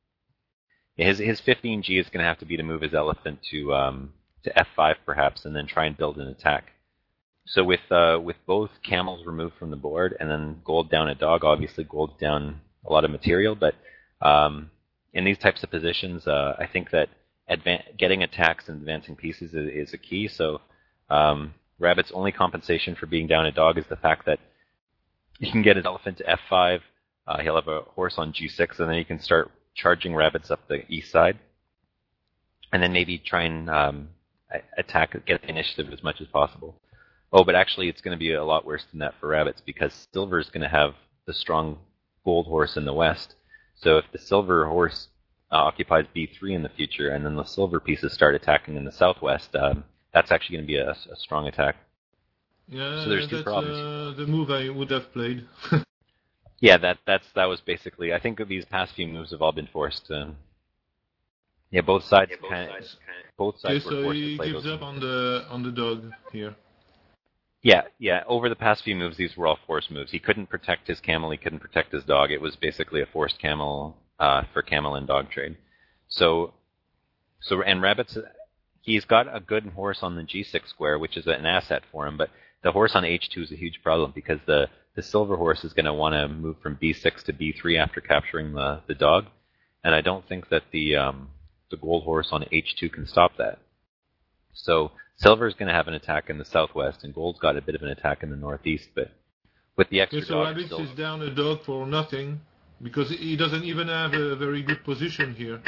S2: his his fifteen G is going to have to be to move his elephant to um, to F five perhaps, and then try and build an attack. So with uh, with both camels removed from the board and then gold down a dog, obviously gold's down a lot of material. But um, in these types of positions, uh, I think that advan- getting attacks and advancing pieces is, is a key. So um, Rabbit's only compensation for being down a dog is the fact that he can get his elephant to F five. Uh, he'll have a horse on G six, and then he can start charging rabbits up the east side, and then maybe try and um, attack, get the initiative as much as possible. Oh, but actually it's going to be a lot worse than that for rabbits, because silver is going to have the strong gold horse in the west. So if the silver horse uh, occupies B three in the future, and then the silver pieces start attacking in the southwest, um, that's actually going to be a, a strong attack.
S3: Yeah,
S2: so there's two
S3: that's
S2: problems.
S3: Uh, the move I would have played.
S2: yeah, that that's that was basically. I think these past few moves have all been forced. Um, yeah, both sides yeah, both kind sides, of, kind of, both sides
S3: okay,
S2: were forced
S3: so
S2: to play
S3: he gives
S2: those
S3: up
S2: moves.
S3: on the on the dog here.
S2: Yeah, yeah. Over the past few moves, these were all forced moves. He couldn't protect his camel. He couldn't protect his dog. It was basically a forced camel uh, for camel and dog trade. So, so and rabbits. He's got a good horse on the G six square, which is an asset for him. But the horse on H two is a huge problem, because the the silver horse is going to want to move from B six to B three after capturing the the dog, and I don't think that the um, the gold horse on H two can stop that. So silver's going to have an attack in the southwest, and gold's got a bit of an attack in the northeast. But with the extra
S3: okay, so
S2: dog,
S3: Rabbits
S2: still...
S3: is down a dog for nothing, because he doesn't even have a very good position here.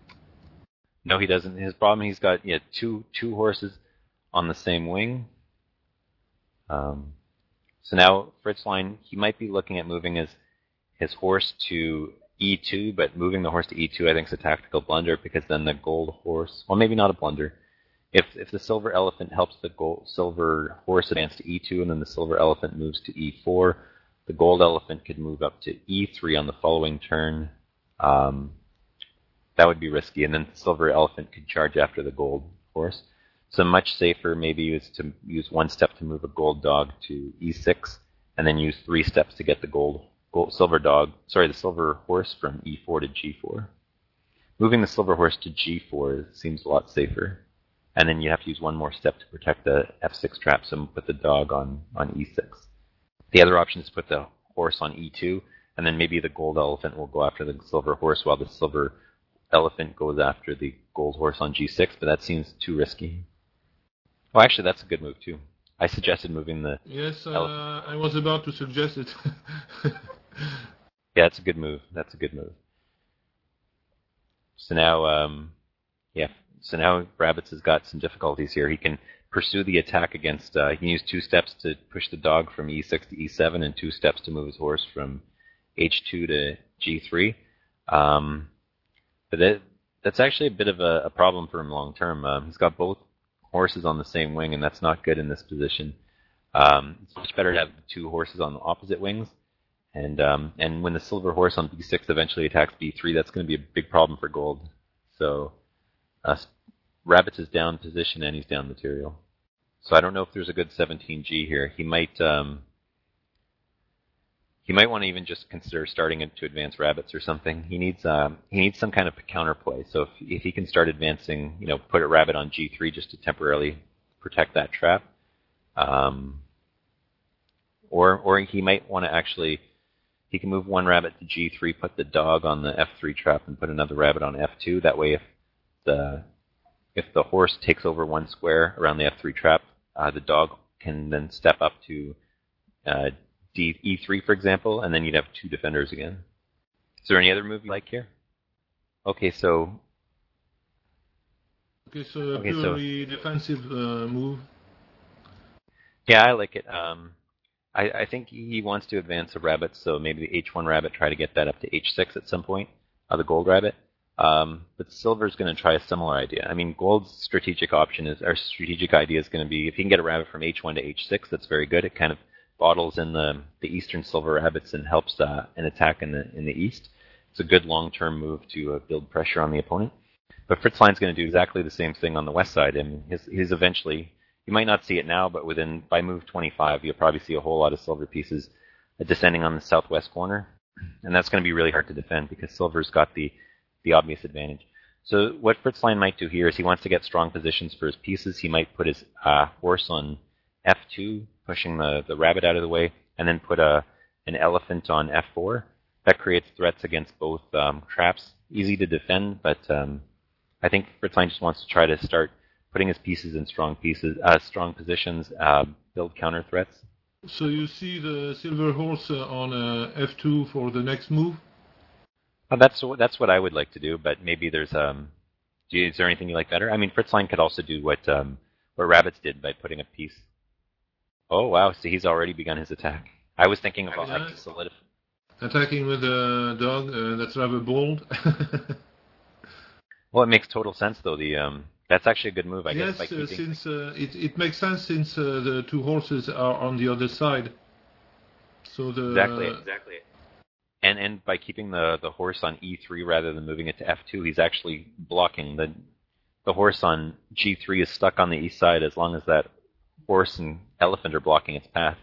S2: No, he doesn't. His problem, he's got yeah two two horses on the same wing. Um, so now Fritzline, he might be looking at moving his his horse to E two, but moving the horse to E two, I think, is a tactical blunder, because then the gold horse, well, maybe not a blunder. If if the silver elephant helps the gold silver horse advance to E two, and then the silver elephant moves to E four, the gold elephant could move up to E three on the following turn. Um, that would be risky, and then the silver elephant could charge after the gold horse. So much safer maybe is to use one step to move a gold dog to E six, and then use three steps to get the gold, gold silver dog, sorry, the silver horse from E four to G four. Moving the silver horse to G four seems a lot safer. And then you have to use one more step to protect the F six traps and put the dog on, on E six. The other option is to put the horse on E two, and then maybe the gold elephant will go after the silver horse while the silver elephant goes after the gold horse on G six, but that seems too risky. Well, actually, that's a good move, too. I suggested moving the
S3: Yes, uh,
S2: elephant.
S3: I was about to suggest it.
S2: Yeah, that's a good move. That's a good move. So now, um, yeah, so now Rabbits has got some difficulties here. He can pursue the attack against, uh, he can use two steps to push the dog from E six to E seven, and two steps to move his horse from H two to G three. Um, but that, that's actually a bit of a, a problem for him long term. Um, he's got both horses on the same wing, and that's not good in this position. Um, it's much better to have two horses on the opposite wings. And um, and when the silver horse on B six eventually attacks B three, that's going to be a big problem for gold. So uh, Rabbits is down position, and he's down material. So I don't know if there's a good seventeen G here. He might um, he might want to even just consider starting it to advance rabbits or something. He needs um, he needs some kind of counterplay. So if if he can start advancing, you know, put a rabbit on G three just to temporarily protect that trap, um, or or he might want to actually he can move one rabbit to G three, put the dog on the F three trap, and put another rabbit on F two. That way, if the if the horse takes over one square around the F three trap, uh, the dog can then step up to uh, D, E three, for example, and then you'd have two defenders again. Is there any other move you like here? Okay, so...
S3: Okay, so a
S2: okay,
S3: purely
S2: so,
S3: defensive uh, move.
S2: Yeah, I like it. Um, I, I think he wants to advance a rabbit, so maybe the H one rabbit, try to get that up to H six at some point, uh, the gold rabbit. Um, but Silver's going to try a similar idea. I mean, Gold's strategic option is, or strategic idea is going to be, if he can get a rabbit from H one to H six, that's very good. It kind of bottles in the the eastern Silver rabbits and helps uh, an attack in the in the east. It's a good long-term move to uh, build pressure on the opponent. But Fritzline's going to do exactly the same thing on the west side. I mean, his, his eventually, you might not see it now, but within by move twenty-five, you'll probably see a whole lot of Silver pieces uh, descending on the southwest corner, and that's going to be really hard to defend because Silver's got the the obvious advantage. So what Fritzline might do here is he wants to get strong positions for his pieces. He might put his uh, horse on F two, pushing the, the rabbit out of the way, and then put a an elephant on F four. That creates threats against both um, traps. Easy to defend, but um, I think Fritzline just wants to try to start putting his pieces in strong pieces, uh, strong positions, uh, build counter threats.
S3: So you see the Silver horse uh, on uh, F two for the next move?
S2: Uh, that's that's what I would like to do, but maybe there's um. Do you, is there anything you like better? I mean, Fritzline could also do what um what Rabbits did by putting a piece. Oh wow! So he's already begun his attack. I was thinking about
S3: yeah.
S2: like solidify.
S3: Attacking with a dog. Uh, that's rather bold.
S2: Well, it makes total sense though. The um that's actually a good move, I
S3: yes,
S2: guess. By keeping...
S3: uh, since uh, it it makes sense since uh, the two horses are on the other side. So the
S2: exactly exactly. And and by keeping the, the horse on E three rather than moving it to F two, he's actually blocking. The the horse on G three is stuck on the east side as long as that horse and elephant are blocking its path.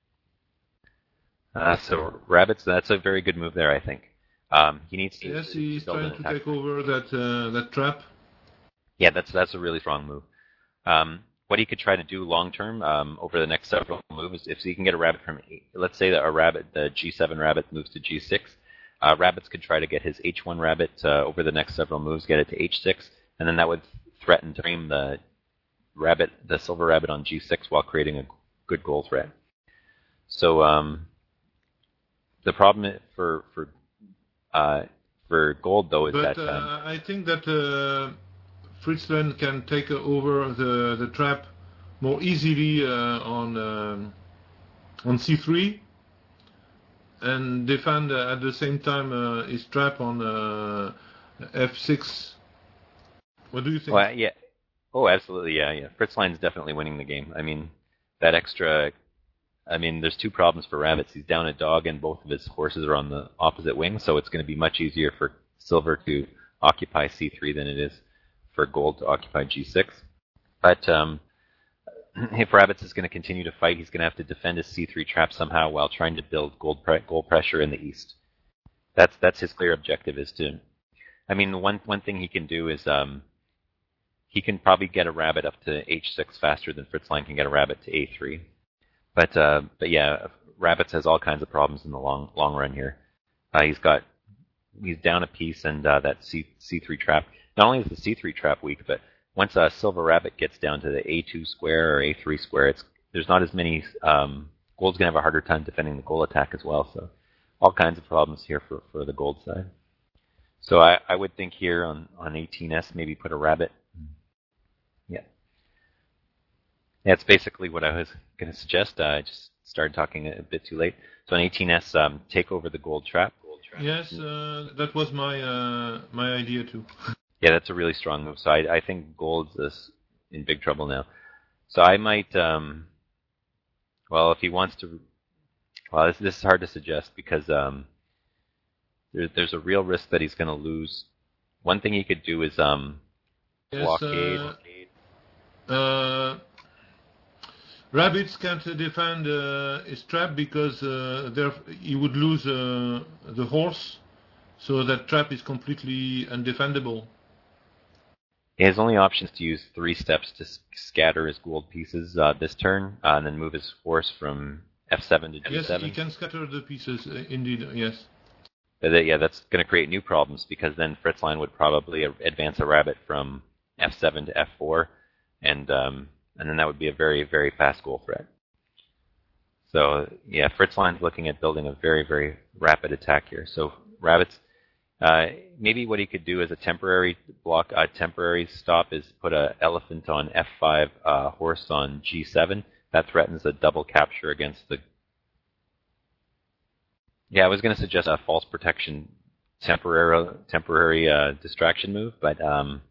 S2: Uh, so rabbits, that's a very good move there, I think. Um, he needs to.
S3: Yes, he's
S2: build
S3: trying
S2: an
S3: to
S2: attack.
S3: take over that uh, that trap.
S2: Yeah, that's that's a really strong move. Um, what he could try to do long term um, over the next several moves, if he can get a rabbit from, let's say that a rabbit, the G seven rabbit moves to G six, uh, rabbits could try to get his H one rabbit uh, over the next several moves, get it to H six, and then that would threaten to frame the rabbit, the Silver rabbit on G six while creating a good goal threat. So um, the problem for for uh, for Gold though is
S3: but,
S2: that
S3: uh,
S2: um,
S3: I think that uh, Fritzland can take over the the trap more easily uh, on um, on C three and defend uh, at the same time uh, his trap on uh, F six. What do you think?
S2: Well, yeah. Oh, absolutely, yeah, yeah. Fritzline's definitely winning the game. I mean, that extra... I mean, there's two problems for Rabbits. He's down a dog, and both of his horses are on the opposite wing, so it's going to be much easier for Silver to occupy C three than it is for Gold to occupy G six. But um, if Rabbits is going to continue to fight, he's going to have to defend his C three trap somehow while trying to build gold pre- goal pressure in the east. That's that's his clear objective. Is to, I mean, one one thing he can do is um, he can probably get a rabbit up to H six faster than Fritzline can get a rabbit to A three. But uh, but yeah, Rabbits has all kinds of problems in the long long run here. Uh, he's got he's down a piece, and uh, that C C3 trap. Not only is the C three trap weak, but once a Silver Rabbit gets down to the A two square or A three square, it's there's not as many. Um, Gold's gonna have a harder time defending the goal attack as well. So all kinds of problems here for, for the Gold side. So I, I would think here on on eighteen S maybe put a rabbit. Yeah. That's basically what I was going to suggest. Uh, I just started talking a bit too late. So on eighteen S, um, take over the gold trap. Gold trap.
S3: Yes, uh, that was my uh, my idea too.
S2: Yeah, that's a really strong move. So I, I think Gold's is in big trouble now. So I might, um, well, if he wants to, well, this, this is hard to suggest because um, there, there's a real risk that he's going to lose. One thing he could do is um,
S3: yes,
S2: blockade.
S3: Uh, uh, Rabbits can't defend uh, his trap because uh, there he would lose uh, the horse, so that trap is completely undefendable.
S2: His only option is to use three steps to scatter his gold pieces uh, this turn, uh, and then move his horse from F seven to G seven.
S3: Yes, he can scatter the pieces, uh, indeed, yes.
S2: But that, yeah, that's going to create new problems, because then Fritzline would probably advance a rabbit from F seven to F four, and um, and then that would be a very, very fast goal threat. So, yeah, Fritzline's looking at building a very, very rapid attack here. So, rabbits, uh, maybe what he could do as a temporary block, a temporary stop is put an elephant on F five, uh, horse on G seven. That threatens a double capture against the... Yeah, I was going to suggest a false protection temporary, temporary uh, distraction move, but... Um,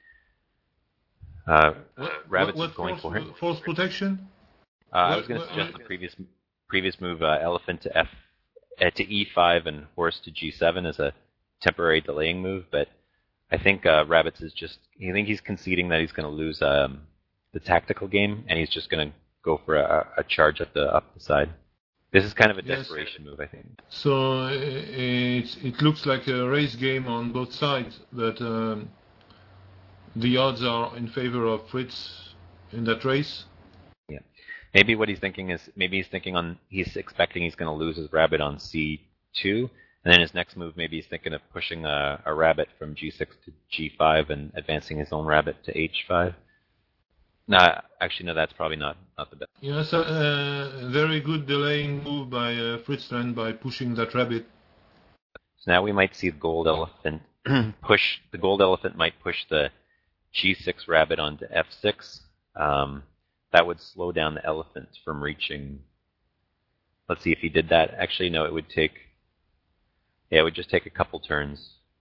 S2: Uh,
S3: what,
S2: Rabbits
S3: what, what
S2: is going
S3: force,
S2: for it.
S3: Force protection?
S2: Uh, I
S3: what,
S2: was going to
S3: what,
S2: suggest
S3: what,
S2: the previous previous move, uh, elephant to F uh, to E five and horse to G seven as a temporary delaying move, but I think uh, Rabbits is just. I think he's conceding that he's going to lose um, the tactical game, and he's just going to go for a, a charge up the up the side. This is kind of a
S3: yes.
S2: desperation move, I think.
S3: So it it looks like a race game on both sides, but. Um, The odds are in favor of Fritz in that race.
S2: Yeah, maybe what he's thinking is maybe he's thinking on he's expecting he's going to lose his rabbit on C two, and then his next move maybe he's thinking of pushing a, a rabbit from G six to G five and advancing his own rabbit to H five. No, actually, no, that's probably not, not the best.
S3: Yes, a uh, very good delaying move by uh, Fritzland by pushing that rabbit.
S2: So now we might see the gold elephant push. The gold elephant might push the G six rabbit onto F six. Um, that would slow down the elephant from reaching. Let's see if he did that. Actually, no, it would take. Yeah, it would just take a couple turns.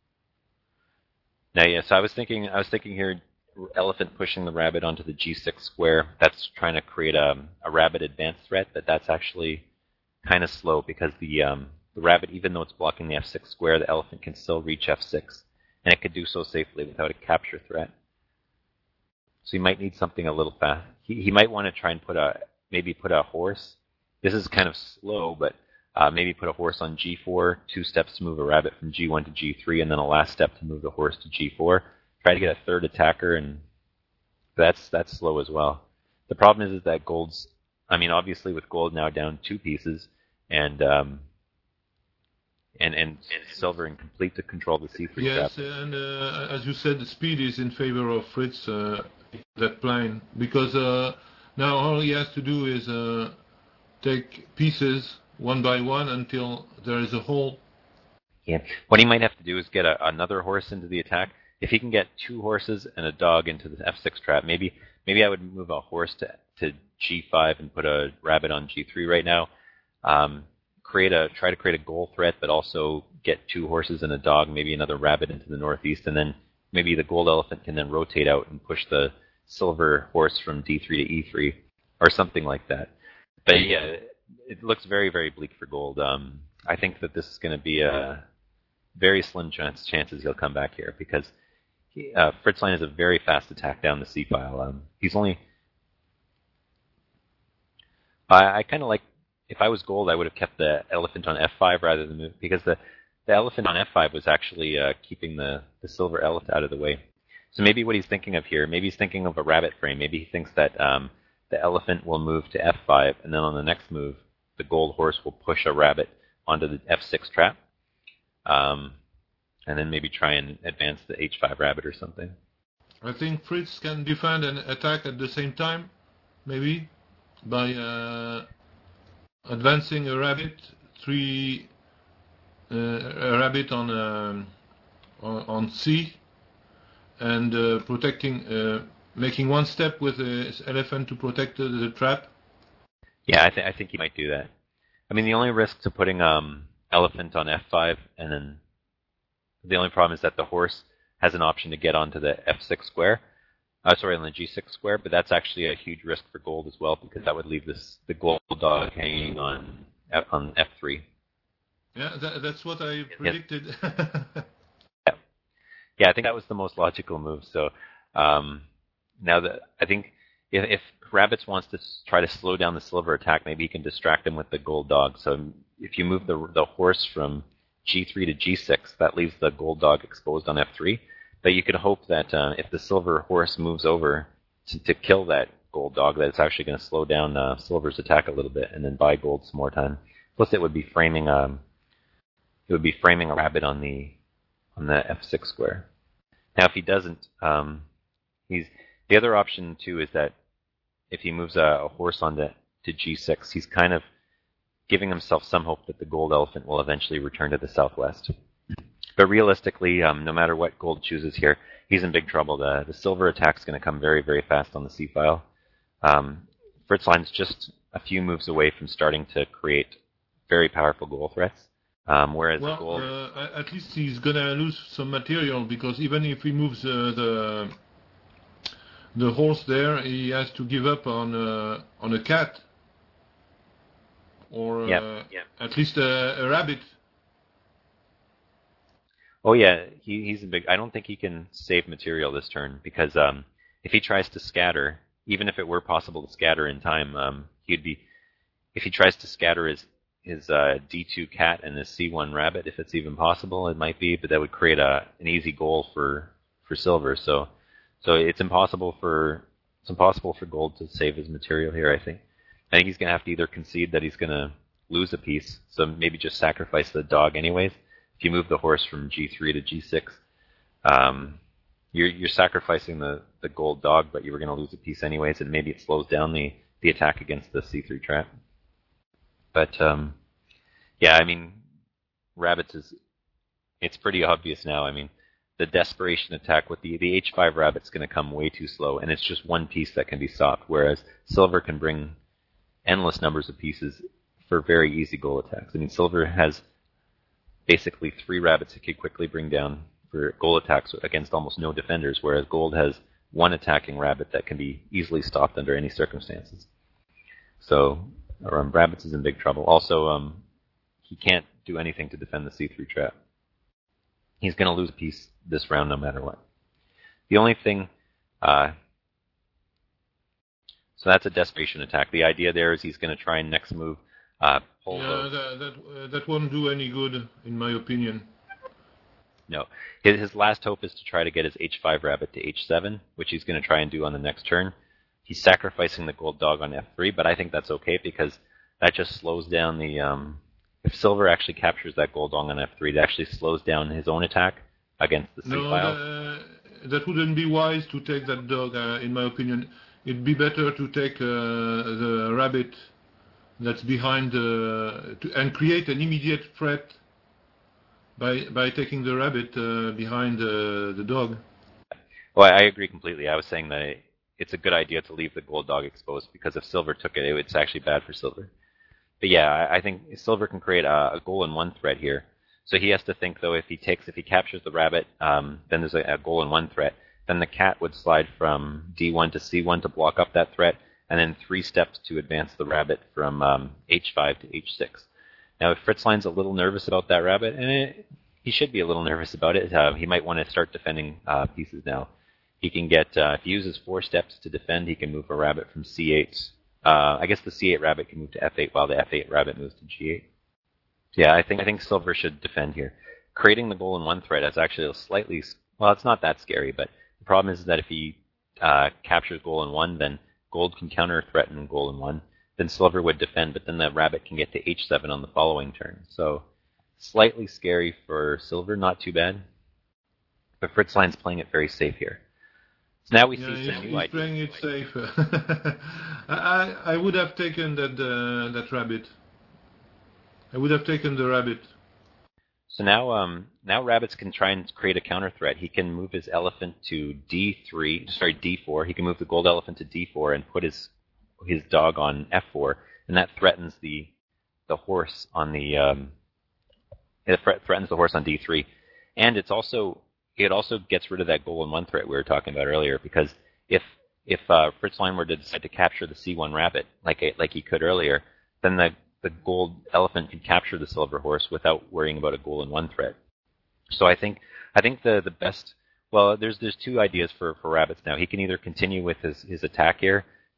S2: Now, yeah. So I was thinking. I was thinking here, elephant pushing the rabbit onto the G six square. That's trying to create a a rabbit advance threat. But that's actually kind of slow because the um, the rabbit, even though it's blocking the F six square, the elephant can still reach F six, and it could do so safely without a capture threat. So he might need something a little fast. He, he might want to try and put a, maybe put a horse. This is kind of slow, but uh, maybe put a horse on G four, two steps to move a rabbit from G one to G three, and then a last step to move the horse to G four. Try to get a third attacker, and that's that's slow as well. The problem is, is that gold's, I mean, obviously with gold now down two pieces, and um, and, and silver in complete to control the C three
S3: yes,
S2: trap.
S3: Yes, and uh, as you said, the speed is in favor of Fritz, uh, that plane, because uh, now all he has to do is uh, take pieces one by one until there is a hole.
S2: Yeah. What he might have to do is get a, another horse into the attack. If he can get two horses and a dog into the F six trap, maybe maybe I would move a horse to to G five and put a rabbit on G three right now. Um, create a try to create a goal threat, but also get two horses and a dog, maybe another rabbit into the northeast, and then maybe the gold elephant can then rotate out and push the silver horse from D three to E three, or something like that. But yeah, it looks very, very bleak for gold. Um, I think that this is going to be a very slim chance chances he'll come back here, because he, uh, Fritzline is a very fast attack down the C file. Um, he's only. I, I kind of like. If I was gold, I would have kept the elephant on F five rather than move, because the the elephant on F five was actually uh, keeping the, the silver elephant out of the way. So maybe what he's thinking of here, maybe he's thinking of a rabbit frame. Maybe he thinks that um, the elephant will move to F five, and then on the next move, the gold horse will push a rabbit onto the F six trap, um, and then maybe try and advance the H five rabbit or something.
S3: I think Fritz can defend and attack at the same time, maybe, by uh, advancing a rabbit, three uh, a rabbit on, um, on on C, and uh, protecting, uh, making one step with his elephant to protect the, the trap.
S2: Yeah, I, th- I think he might do that. I mean, the only risk to putting um, elephant on F five, and then the only problem is that the horse has an option to get onto the F six square. Uh, sorry, on the G six square, but that's actually a huge risk for gold as well, because that would leave this the gold dog hanging on on F three.
S3: Yeah, that, that's what I predicted.
S2: yeah. yeah, I think that was the most logical move. So um, now that I think if, if Rabbits wants to try to slow down the silver attack, maybe he can distract him with the gold dog. So if you move the the horse from G three to G six, that leaves the gold dog exposed on F three. But you could hope that uh, if the silver horse moves over to, to kill that gold dog, that it's actually going to slow down uh, silver's attack a little bit and then buy gold some more time. Plus, it would be framing um, it would be framing a rabbit on the on the F six square. Now, if he doesn't, um, he's the other option too is that if he moves a, a horse onto to G six, he's kind of giving himself some hope that the gold elephant will eventually return to the southwest. But realistically, um, no matter what gold chooses here, he's in big trouble. The, the silver attack's going to come very, very fast on the C-file. Um, Fritzline's just a few moves away from starting to create very powerful goal threats. Um, whereas
S3: well,
S2: gold...
S3: uh, at least he's going to lose some material, because even if he moves uh, the the horse there, he has to give up on uh, on a cat, or uh,
S2: yeah, yeah.
S3: at least a, a rabbit.
S2: Oh yeah, he, he's a big. I don't think he can save material this turn, because um, if he tries to scatter, even if it were possible to scatter in time, um, he'd be. If he tries to scatter his his uh, D two cat and his C one rabbit, if it's even possible, it might be, but that would create a an easy goal for for silver. So. So it's impossible for it's impossible for gold to save his material here, I think. I think he's going to have to either concede that he's going to lose a piece, so maybe just sacrifice the dog anyways. If you move the horse from G three to G six, um, you're, you're sacrificing the, the gold dog, but you were going to lose a piece anyways, and maybe it slows down the, the attack against the C three trap. But, um, yeah, I mean, Rabbits is... It's pretty obvious now, I mean... The desperation attack with the, the H five rabbit's going to come way too slow, and it's just one piece that can be stopped, whereas silver can bring endless numbers of pieces for very easy goal attacks. I mean, silver has basically three rabbits it could quickly bring down for goal attacks against almost no defenders, whereas gold has one attacking rabbit that can be easily stopped under any circumstances. So um, Rabbits is in big trouble. Also, um, he can't do anything to defend the C three trap. He's going to lose a piece this round no matter what. The only thing... Uh, so that's a desperation attack. The idea there is he's going to try and next move uh, pull
S3: yeah,
S2: the...
S3: that, that, uh, that won't do any good, in my opinion.
S2: No. His, his last hope is to try to get his H five rabbit to H seven, which he's going to try and do on the next turn. He's sacrificing the gold dog on F three, but I think that's okay because that just slows down the... Um, If silver actually captures that gold dog on F three, it actually slows down his own attack against the C-file.
S3: No, that, that wouldn't be wise to take that dog, uh, in my opinion. It'd be better to take uh, the rabbit that's behind the... To, and create an immediate threat by by taking the rabbit uh, behind uh, the dog.
S2: Well, I agree completely. I was saying that it's a good idea to leave the gold dog exposed, because if silver took it, it's actually bad for silver. But yeah, I think silver can create a, a goal in one threat here. So he has to think, though, if he takes, if he captures the rabbit, um, then there's a, a goal in one threat. Then the cat would slide from D one to C one to block up that threat, and then three steps to advance the rabbit from um, H five to H six. Now, if Fritzline's a little nervous about that rabbit, and it, he should be a little nervous about it, uh, he might want to start defending uh, pieces now. He can get, uh, if he uses four steps to defend, he can move a rabbit from C eight. Uh, I guess the C eight rabbit can move to F eight while the F eight rabbit moves to G eight. Yeah, I think I think silver should defend here. Creating the goal in one threat is actually a slightly, well, it's not that scary, but the problem is that if he uh, captures goal in one, then gold can counter-threaten goal in one. Then silver would defend, but then the rabbit can get to H seven on the following turn. So slightly scary for silver, not too bad. But Fritzline's playing it very safe here. So now we
S3: yeah,
S2: see
S3: he's,
S2: some new
S3: he's
S2: ideas.
S3: playing it safe. I, I would have taken that uh, that rabbit. I would have taken the rabbit.
S2: So now, um, now rabbits can try and create a counter threat. He can move his elephant to D three, sorry, D four. He can move the gold elephant to D four and put his his dog on F four, and that threatens the the horse on the um, it threatens the horse on D three, and it's also it also gets rid of that goal in one threat we were talking about earlier, because if if uh, Fritzline were to decide to capture the C one rabbit like like he could earlier, then the the gold elephant can capture the silver horse without worrying about a goal in one threat. So I think I think the the best well there's there's two ideas for, for rabbits now. He can either continue with his, his attack here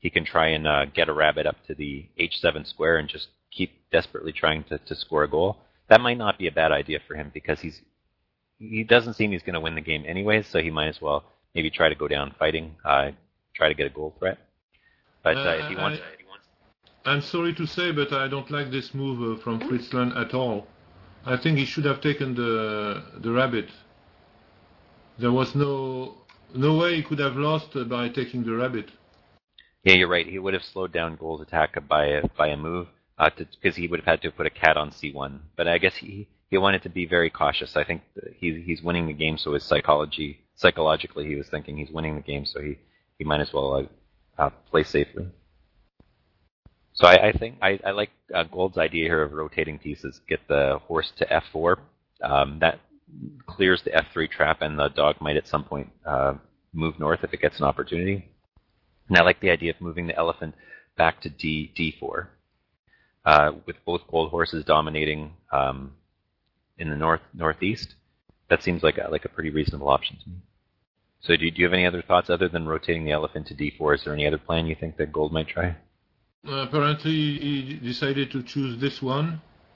S2: he can try and uh, get a rabbit up to the H seven square and just keep desperately trying to, to score a goal. That might not be a bad idea for him because he's he doesn't seem he's going to win the game anyways, so he might as well maybe try to go down fighting, uh, try to get a goal threat. But uh, if he wants,
S3: I,
S2: if he wants,
S3: I'm sorry to say, but I don't like this move uh, from Fritzland at all. I think he should have taken the the rabbit. There was no no way he could have lost uh, by taking the rabbit.
S2: Yeah, you're right. He would have slowed down Goal's attack by a, by a move because uh, he would have had to put a cat on C one. But I guess he he wanted to be very cautious. I think he he's winning the game, so his psychology psychologically he was thinking he's winning the game, so he, he might as well uh, uh, play safely. So I, I think I, I like uh, Gold's idea here of rotating pieces. Get the horse to F four. Um, that clears the F three trap, and the dog might at some point uh, move north if it gets an opportunity. And I like the idea of moving the elephant back to D D4, uh, with both gold horses dominating um, in the north northeast. That seems like a, like a pretty reasonable option to me. So do you, do you have any other thoughts other than rotating the elephant to D four? Is there any other plan you think that Gold might try?
S3: Uh, apparently, he decided to choose this one.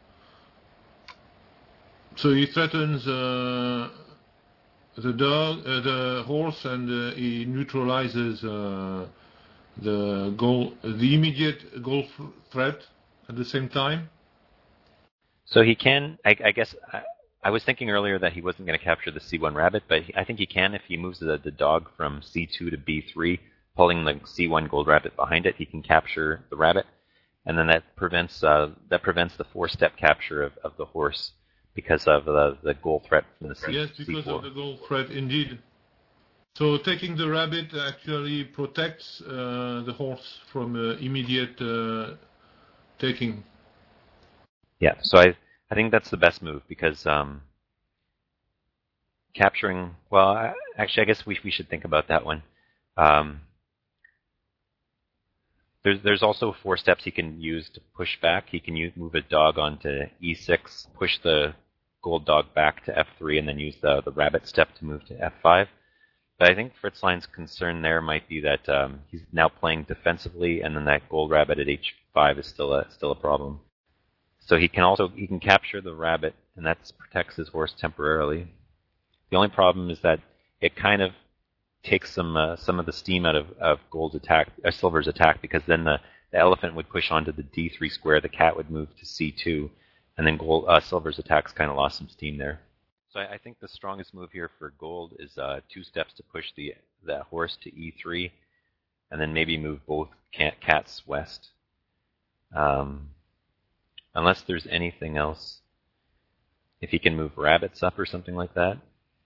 S3: So he threatens uh, the dog, uh, the horse, and uh, he neutralizes uh, the goal, the immediate goal f- threat at the same time.
S2: So he can, I, I guess, I, I was thinking earlier that he wasn't going to capture the C one rabbit, but he, I think he can if he moves the, the dog from C two to B three, pulling the C one gold rabbit behind it. He can capture the rabbit, and then that prevents uh, that prevents the four-step capture of, of the horse because of the, the goal threat from the C,
S3: yes, because
S2: C four.
S3: of the goal threat, indeed. So taking the rabbit actually protects uh, the horse from uh, immediate uh, taking.
S2: Yeah, so I I think that's the best move because um, capturing. Well, I, actually, I guess we we should think about that one. Um, there's there's also four steps he can use to push back. He can use, move a dog onto E six, push the gold dog back to F three, and then use the the rabbit step to move to F five. But I think Fritzline's concern there might be that um, he's now playing defensively, and then that gold rabbit at H five is still a still a problem. So he can also he can capture the rabbit, and that protects his horse temporarily. The only problem is that it kind of takes some uh, some of the steam out of, of Gold's attack, or Silver's attack, because then the, the elephant would push onto the D three square, the cat would move to C two, and then Gold uh, Silver's attacks kind of lost some steam there. So I, I think the strongest move here for Gold is uh, two steps to push the that horse to E three, and then maybe move both cat, cats west. Um, unless there's anything else, if he can move rabbits up or something like that.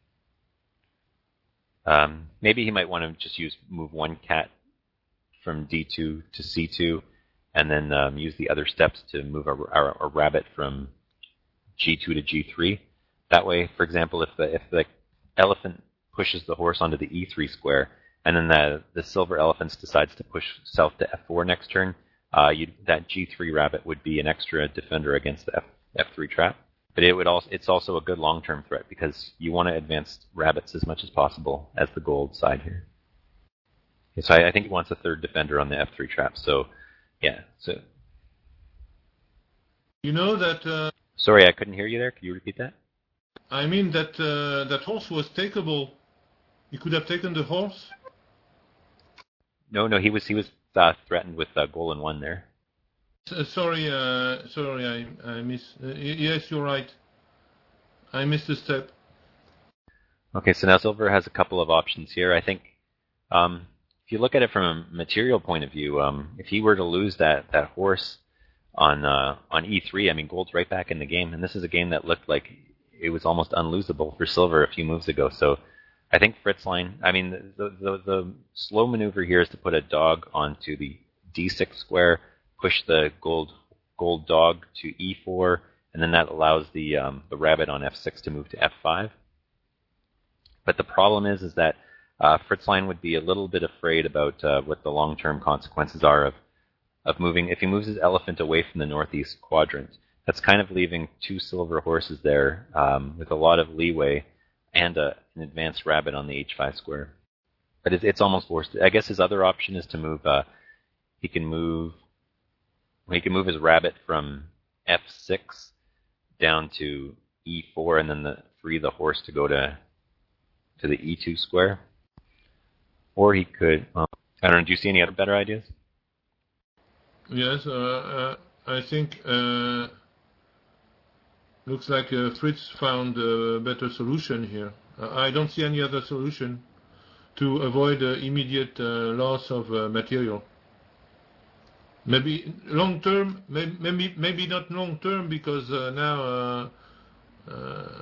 S2: Um, maybe he might want to just use move one cat from D two to C two, and then um, use the other steps to move a, a, a rabbit from G two to G three. That way, for example, if the if the elephant pushes the horse onto the E three square, and then the the silver elephant decides to push south to F four next turn, uh, you, that G three rabbit would be an extra defender against the F, F3 trap. But it would also it's also a good long-term threat because you want to advance rabbits as much as possible as the gold side here. Okay, so I, I think he wants a third defender on the F three trap. So, yeah. So.
S3: You know that. Uh,
S2: Sorry, I couldn't hear you there. Could you repeat that?
S3: I mean that uh, that horse was takeable. You could have taken the horse.
S2: No, no, he was he was uh, threatened with uh, goal and one there.
S3: Uh, sorry, uh, sorry, I I miss. Uh, yes, you're right. I missed a step.
S2: Okay, so now Silver has a couple of options here. I think um, if you look at it from a material point of view, um, if he were to lose that that horse on uh, on E three, I mean, Gold's right back in the game, and this is a game that looked like it was almost unlosable for Silver a few moves ago. So I think Fritzline, I mean, the, the the slow maneuver here is to put a dog onto the D six square, push the gold gold dog to E four, and then that allows the um, the rabbit on F six to move to F five. But the problem is, is that uh, Fritzline would be a little bit afraid about uh, what the long-term consequences are of of moving. If he moves his elephant away from the northeast quadrant, that's kind of leaving two silver horses there um, with a lot of leeway and a, an advanced rabbit on the H five square. But it, it's almost worse. I guess his other option is to move uh, he can move. He can move his rabbit from F six down to E four, and then the, free the horse to go to to the E two square. Or he could. Well, I don't know. Do you see any other better ideas?
S3: Yes, uh, uh, I think uh, looks like uh, Fritz found a better solution here. Uh, I don't see any other solution to avoid uh, immediate uh, loss of uh, material. Maybe long term, maybe maybe not long term, because uh, now, uh, uh,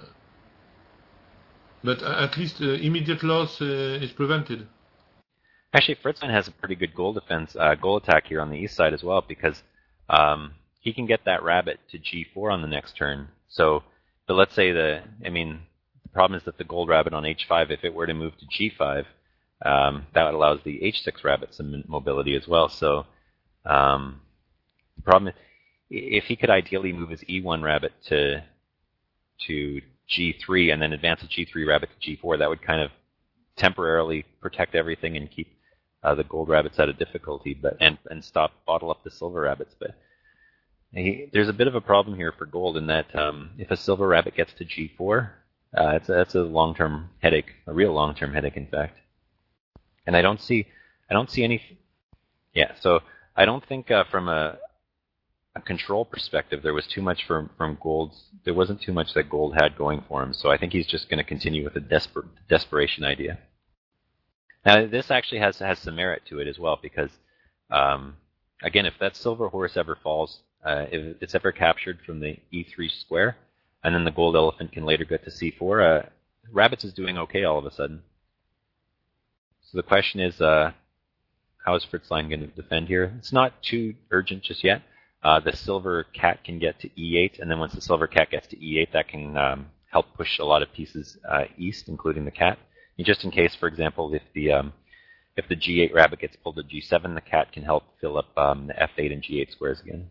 S3: but at least uh, immediate loss uh, is prevented.
S2: Actually, Fritzline has a pretty good goal defense, uh, goal attack here on the east side as well, because um, he can get that rabbit to G four on the next turn. So, but let's say the, I mean, the problem is that the gold rabbit on H five, if it were to move to G five, um, that allows the H six rabbit some mobility as well. So, um, the problem is, if he could ideally move his E one rabbit to to G three and then advance the G three rabbit to G four, that would kind of temporarily protect everything and keep uh, the gold rabbits out of difficulty, but and and stop bottle up the silver rabbits. But he, there's a bit of a problem here for gold in that um, if a silver rabbit gets to G four, uh, it's a, that's a long-term headache, a real long-term headache, in fact. And I don't see, I don't see any. Yeah, so I don't think uh, from a, a control perspective there was too much from from gold's. There wasn't too much that gold had going for him. So I think he's just going to continue with a desper, desperation idea. Now, this actually has has some merit to it as well, because, um, again, if that silver horse ever falls, uh, if it's ever captured from the E three square, and then the gold elephant can later get to C four, uh, Rabbits is doing okay all of a sudden. So the question is, uh, how is Fritzline going to defend here? It's not too urgent just yet. Uh, the silver cat can get to E eight, and then once the silver cat gets to E eight, that can um, help push a lot of pieces uh, east, including the cat. Just in case, for example, if the um, if the G eight rabbit gets pulled to G seven, the cat can help fill up um, the F eight and G eight squares again.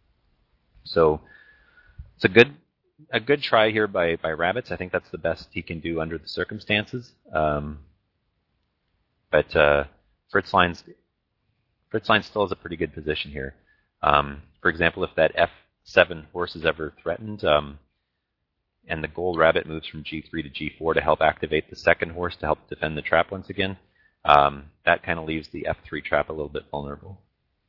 S2: So it's a good a good try here by, by Rabbits. I think that's the best he can do under the circumstances. Um, but uh, Fritzline's Fritzline still has a pretty good position here. Um, for example, if that F seven horse is ever threatened, um, and the gold rabbit moves from G three to G four to help activate the second horse to help defend the trap once again, um, that kind of leaves the F three trap a little bit vulnerable.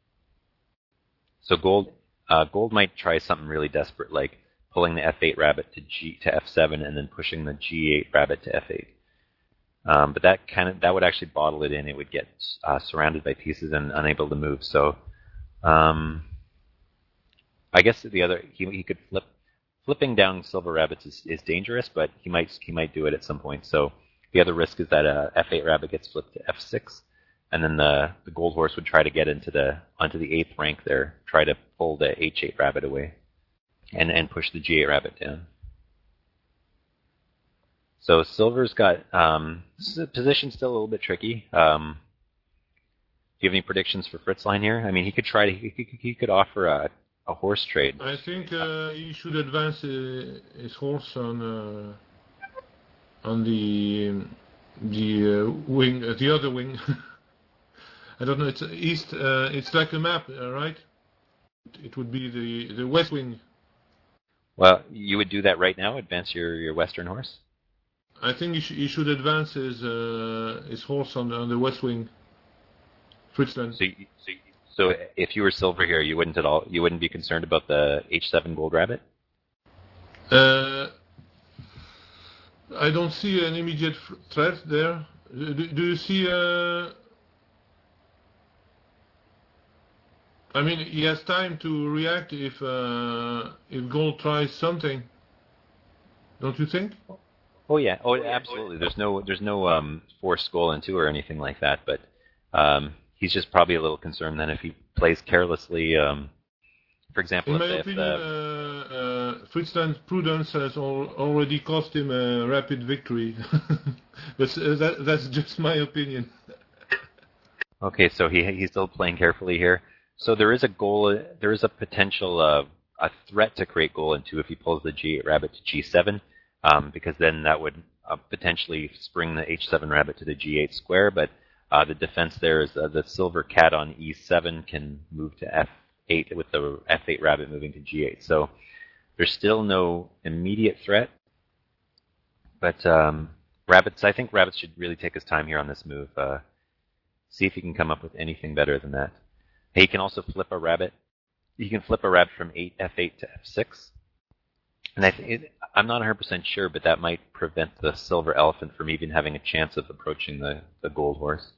S2: So gold uh, gold might try something really desperate, like pulling the F eight rabbit to G to F seven and then pushing the G eight rabbit to F eight. Um, but that kind of that would actually bottle it in. It would get uh, surrounded by pieces and unable to move. So um, I guess the other he he could flip. Flipping down silver rabbits is, is dangerous, but he might he might do it at some point. So the other risk is that a F eight rabbit gets flipped to F six, and then the, the gold horse would try to get into the onto the eighth rank there, try to pull the H eight rabbit away, and and push the G eight rabbit down. So silver's got um, the position's still a little bit tricky. Um, do you have any predictions for Fritzline here? I mean, he could try to he, he, he could offer a a horse trade.
S3: I think uh, he should advance uh, his horse on uh, on the the uh, wing, uh, the other wing. I don't know. It's east. Uh, it's like a map, uh, right? It would be the the west wing.
S2: Well, you would do that right now. Advance your, your western horse.
S3: I think he, sh- he should advance his uh, his horse on the, on the west wing. Fritzland.
S2: So, you, so, you, so if you were silver here, you wouldn't at all. You wouldn't be concerned about the H seven gold rabbit.
S3: Uh, I don't see an immediate f- threat there. Do, do you see? Uh, I mean, he has time to react if uh, if gold tries something. Don't you think?
S2: Oh yeah, oh absolutely. There's no there's no um, forced goal into or anything like that, but um, he's just probably a little concerned that if he plays carelessly, um, for example,
S3: in
S2: if,
S3: my
S2: if
S3: opinion,
S2: the,
S3: uh, uh, Fritzland's prudence has al- already cost him a rapid victory. But uh, that, that's just my opinion.
S2: Okay, so he he's still playing carefully here. So there is a goal, there is a potential uh, a threat to create goal into if he pulls the G eight rabbit to G seven, um, because then that would uh, potentially spring the H seven rabbit to the G eight square. But Uh, the defense there is uh, the silver cat on e seven can move to f eight with the f eight rabbit moving to g eight. So there's still no immediate threat, but um, rabbits. I think rabbits should really take his time here on this move. Uh, see if he can come up with anything better than that. He can also flip a rabbit. You can flip a rabbit from eight f eight to f six. And I th- it, I'm not one hundred percent sure, but that might prevent the silver elephant from even having a chance of approaching the, the gold horse.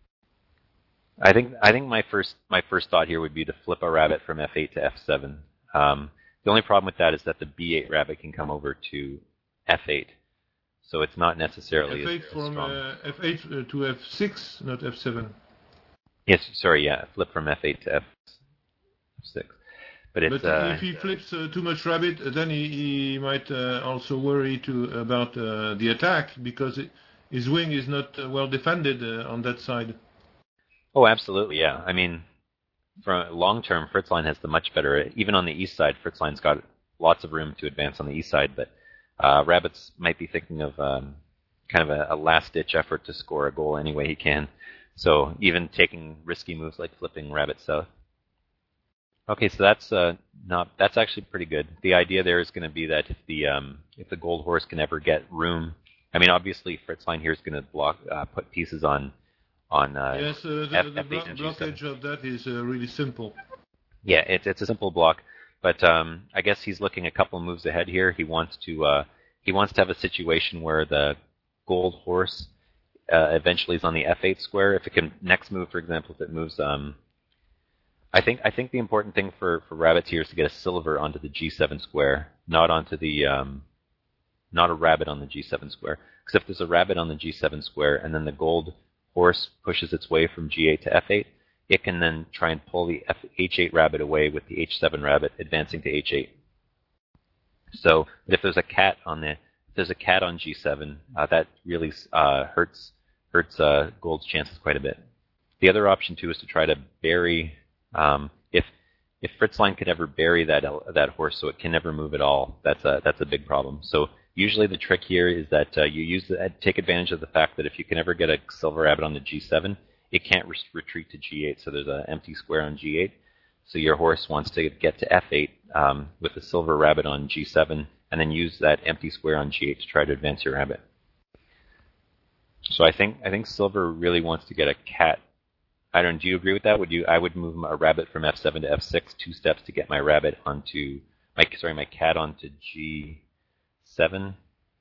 S2: I think I think my first my first thought here would be to flip a rabbit from f eight to f seven. Um, the only problem with that is that the b eight rabbit can come over to f eight, so it's not necessarily
S3: f eight
S2: as,
S3: from
S2: as strong.
S3: Uh, f eight to f six, not f seven.
S2: Yes, sorry, yeah, flip from f eight to f six. But, it's,
S3: but
S2: uh,
S3: if he flips uh, too much rabbit, then he, he might uh, also worry to about uh, the attack, because it, his wing is not uh, well defended uh, on that side.
S2: Oh, absolutely, yeah. I mean, for long term, Fritzline has the much better. Even on the east side, Fritzline's got lots of room to advance on the east side, but uh, Rabbits might be thinking of um, kind of a, a last-ditch effort to score a goal any way he can. So even taking risky moves like flipping Rabbit south. Okay, so that's uh, not that's actually pretty good. The idea there is going to be that if the um, if the gold horse can ever get room, I mean, obviously Fritzline here is going to block uh, put pieces on on. Uh,
S3: yes, uh, the,
S2: F,
S3: the
S2: F eight
S3: blo-
S2: and
S3: blockage
S2: G seven.
S3: of that is uh, really simple.
S2: Yeah, it's it's a simple block, but um, I guess he's looking a couple moves ahead here. He wants to uh, he wants to have a situation where the gold horse uh, eventually is on the f eight square. If it can next move, for example, if it moves. Um, I think I think the important thing for, for rabbits here is to get a silver onto the g seven square, not onto the um, not a rabbit on the g seven square. Because if there's a rabbit on the g seven square and then the gold horse pushes its way from g eight to f eight, it can then try and pull the F- h eight rabbit away with the h seven rabbit advancing to h eight. So if there's a cat on the if there's a cat on g seven, uh, that really uh, hurts hurts uh, gold's chances quite a bit. The other option too is to try to bury. Um, if if Fritzline could ever bury that that horse so it can never move at all, that's a that's a big problem. So usually the trick here is that uh, you use the, take advantage of the fact that if you can ever get a silver rabbit on the g seven, it can't re- retreat to g eight. So there's an empty square on g eight. So your horse wants to get to f eight um, with a silver rabbit on g seven, and then use that empty square on g eight to try to advance your rabbit. So I think I think silver really wants to get a cat. I don't. Do you agree with that? Would you? I would move a rabbit from f seven to f six, two steps to get my rabbit onto my sorry my cat onto g seven.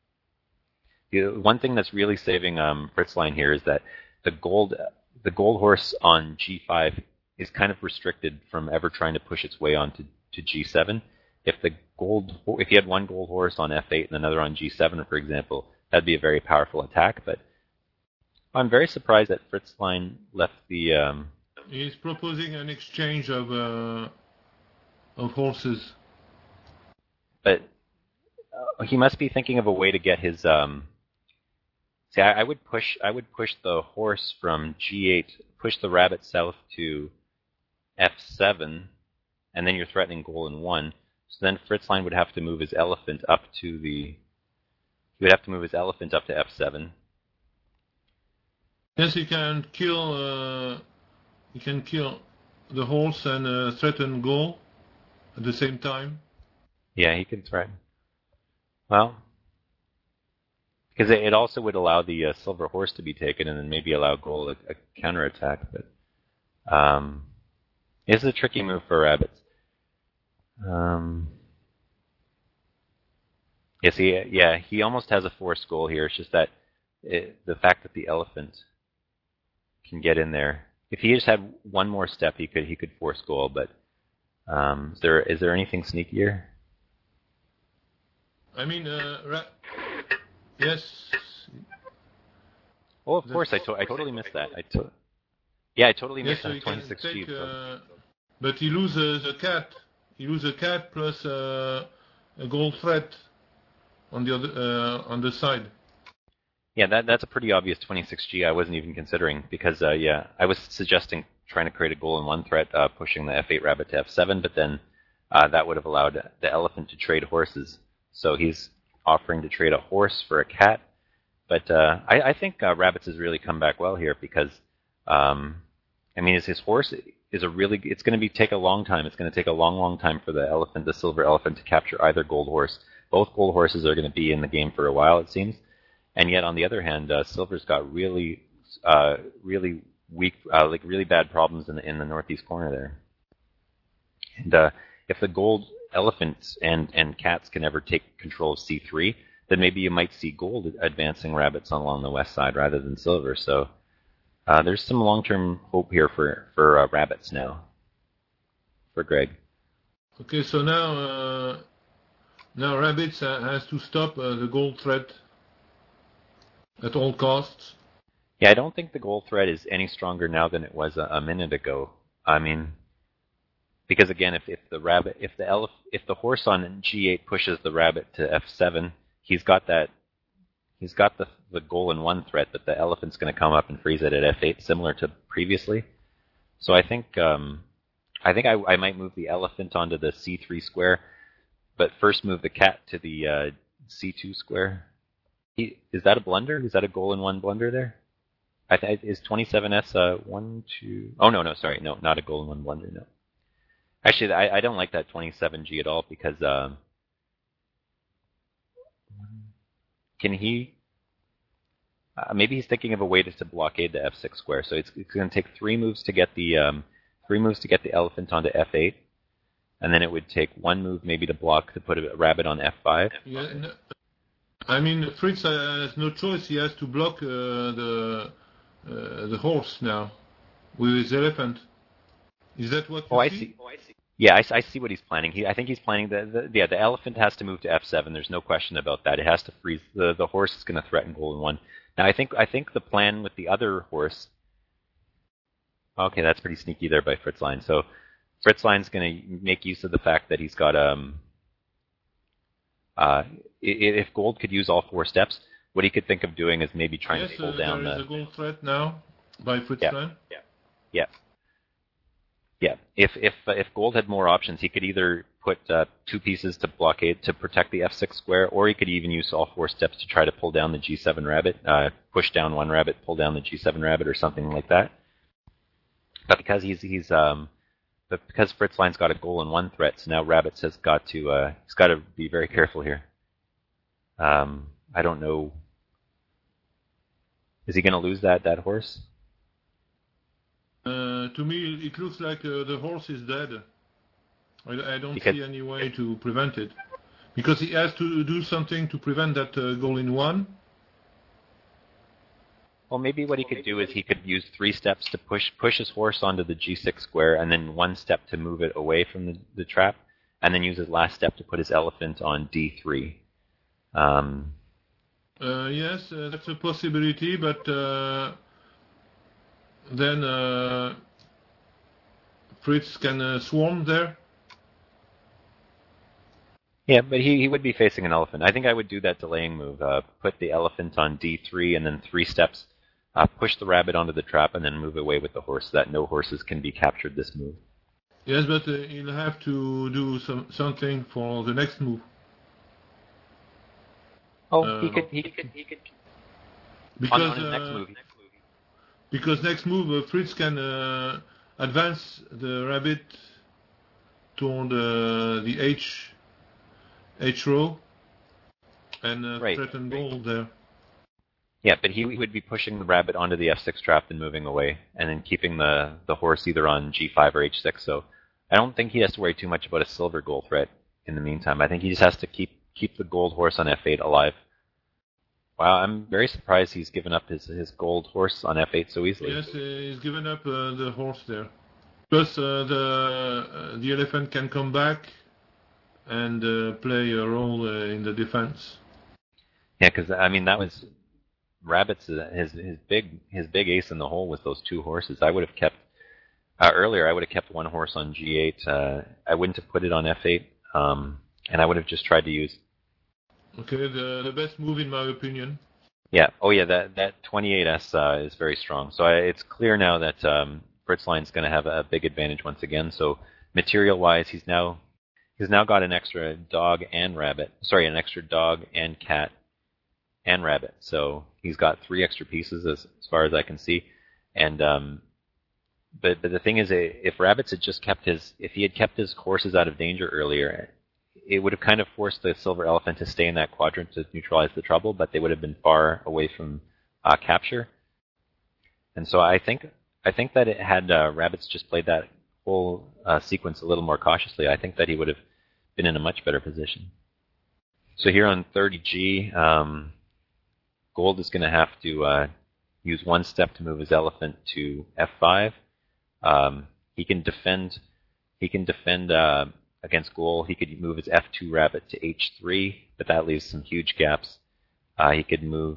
S2: The one thing that's really saving um, Fritzline here is that the gold the gold horse on g five is kind of restricted from ever trying to push its way onto to g seven. If the gold if you had one gold horse on f eight and another on g seven, for example, that'd be a very powerful attack, but I'm very surprised that Fritzline left the. Um,
S3: He's proposing an exchange of uh, of horses.
S2: But uh, he must be thinking of a way to get his. Um, see, I, I would push. I would push the horse from g eight, push the rabbit south to f seven, and then you're threatening goal in one. So then Fritzline would have to move his elephant up to the. He would have to move his elephant up to f seven.
S3: Yes, he can kill. Uh, he can kill the horse and uh, threaten goal at the same time.
S2: Yeah, he can threaten. Well, because it, it also would allow the uh, silver horse to be taken, and then maybe allow goal a, a counterattack. But um, it's a tricky move for rabbits. Um, yes, he yeah he almost has a forced goal here. It's just that it, the fact that the elephant can get in there. If he just had one more step, he could he could force goal. But um, is there is there anything sneakier?
S3: I mean, uh, ra- yes.
S2: Oh, of course, I, to- I totally missed that. I to- yeah, I totally
S3: Yes,
S2: missed
S3: so
S2: that
S3: he can
S2: twenty-six
S3: take,
S2: G.
S3: uh, but he loses a cat. He loses a cat plus uh, a gold threat on the other uh, on the side.
S2: Yeah, that that's a pretty obvious twenty-six G I wasn't even considering because, uh, yeah, I was suggesting trying to create a goal in one threat, uh, pushing the f eight rabbit to f seven, but then uh, that would have allowed the elephant to trade horses. So he's offering to trade a horse for a cat. But uh, I, I think uh, Rabbits has really come back well here because Um, I mean, his, his horse is a really. It's going to be take a long time. It's going to take a long, long time for the elephant, the silver elephant, to capture either gold horse. Both gold horses are going to be in the game for a while, it seems. And yet, on the other hand, uh, silver's got really, uh, really weak, uh, like really bad problems in the in the northeast corner there. And uh, if the gold elephants and and cats can ever take control of C three, then maybe you might see gold advancing rabbits along the west side rather than silver. So. Uh, there's some long-term hope here for for uh, rabbits now. For Greg.
S3: Okay, so now uh, now rabbits uh, has to stop uh, the gold threat at all costs.
S2: Yeah, I don't think the gold threat is any stronger now than it was a, a minute ago. I mean, because again, if, if the rabbit, if the elef, if the horse on G eight pushes the rabbit to F seven, he's got that. He's got the the goal in one threat that the elephant's going to come up and freeze it at F eight, similar to previously. So I think um, I think I, I might move the elephant onto the C three square, but first move the cat to the uh, C two square. He, is that a blunder? Is that a goal in one blunder there? I th- is twenty-seven S uh, one two? Oh no no sorry no not a goal in one blunder no. Actually I, I don't like that twenty-seven G at all because. Um, Can he? Uh, maybe he's thinking of a way to, to blockade the F six square. So it's, it's going to take three moves to get the um, three moves to get the elephant onto F eight, and then it would take one move maybe to block to put a rabbit on F five.
S3: Yeah, no, I mean Fritz has no choice. He has to block uh, the uh, the horse now with his elephant. Is that what you
S2: oh,
S3: see?
S2: I see. Oh, I see. Yeah, I, I see what he's planning. He, I think he's planning the, the yeah the elephant has to move to F seven. There's no question about that. It has to freeze. The the horse is going to threaten gold in one. Now I think I think the plan with the other horse. Okay, that's pretty sneaky there by Fritzline. So Fritzline's going to make use of the fact that he's got um. Uh, if gold could use all four steps, what he could think of doing is maybe trying
S3: yes,
S2: to pull
S3: uh,
S2: down
S3: there
S2: the.
S3: is a gold threat now by Fritzline.
S2: Yeah. Yeah. Yeah. Yeah, if if uh, if gold had more options, he could either put uh, two pieces to blockade to protect the F six square, or he could even use all four steps to try to pull down the G seven rabbit, uh, push down one rabbit, pull down the G seven rabbit, or something like that. But because he's he's um, but because Fritzline's got a goal in one threat, so now Rabbits has got to uh, he's got to be very careful here. Um, I don't know. Is he going to lose that that horse?
S3: Uh, to me, it looks like uh, the horse is dead. I, I don't
S2: because,
S3: see any way to prevent it. Because he has to do something to prevent that uh, goal in one.
S2: Well, maybe what he could do is he could use three steps to push push his horse onto the G six square, and then one step to move it away from the, the trap, and then use his last step to put his elephant on D three. Um,
S3: uh, yes, uh, that's a possibility, but... Uh, Then uh, Fritz can uh, swarm there.
S2: Yeah, but he, he would be facing an elephant. I think I would do that delaying move. Uh, put the elephant on D three and then three steps. Uh, push the rabbit onto the trap and then move away with the horse so that no horses can be captured this move.
S3: Yes, but uh, he'll have to do some something for the next move.
S2: Oh,
S3: uh,
S2: he could he could he could.
S3: Because
S2: on, on his
S3: uh,
S2: next move.
S3: Because next move, uh, Fritz can uh, advance the rabbit toward uh, the H H row and uh,
S2: right.
S3: threaten gold there.
S2: Yeah, but he would be pushing the rabbit onto the F six trap and moving away, and then keeping the, the horse either on G five or H six. So I don't think he has to worry too much about a silver gold threat in the meantime. I think he just has to keep keep the gold horse on F eight alive. Wow, I'm very surprised he's given up his his gold horse on F eight so easily.
S3: Yes, he's given up uh, the horse there. Plus, uh, the uh, the elephant can come back and uh, play a role uh, in the defense.
S2: Yeah, because I mean that was Rabbit's his his big his big ace in the hole was those two horses. I would have kept uh, earlier. I would have kept one horse on G eight. Uh, I wouldn't have put it on F eight, um, and I would have just tried to use.
S3: Okay, the the best move in my opinion.
S2: Yeah. Oh yeah. That that twenty-eight S uh, is very strong. So I, it's clear now that um, Fritzline's going to have a big advantage once again. So material wise, he's now he's now got an extra dog and rabbit. Sorry, an extra dog and cat and rabbit. So he's got three extra pieces as, as far as I can see. And um, but but the thing is, if Rabbits had just kept his, if he had kept his horses out of danger earlier, it would have kind of forced the Silver Elephant to stay in that quadrant to neutralize the trouble, but they would have been far away from uh, capture. And so I think I think that it had uh, Rabbits just played that whole uh, sequence a little more cautiously, I think that he would have been in a much better position. So here on thirty G, um, Gold is going to have to uh, use one step to move his elephant to F five. Um, he can defend. He can defend uh, against Goal. He could move his F two rabbit to H three, but that leaves some huge gaps. Uh, he could move.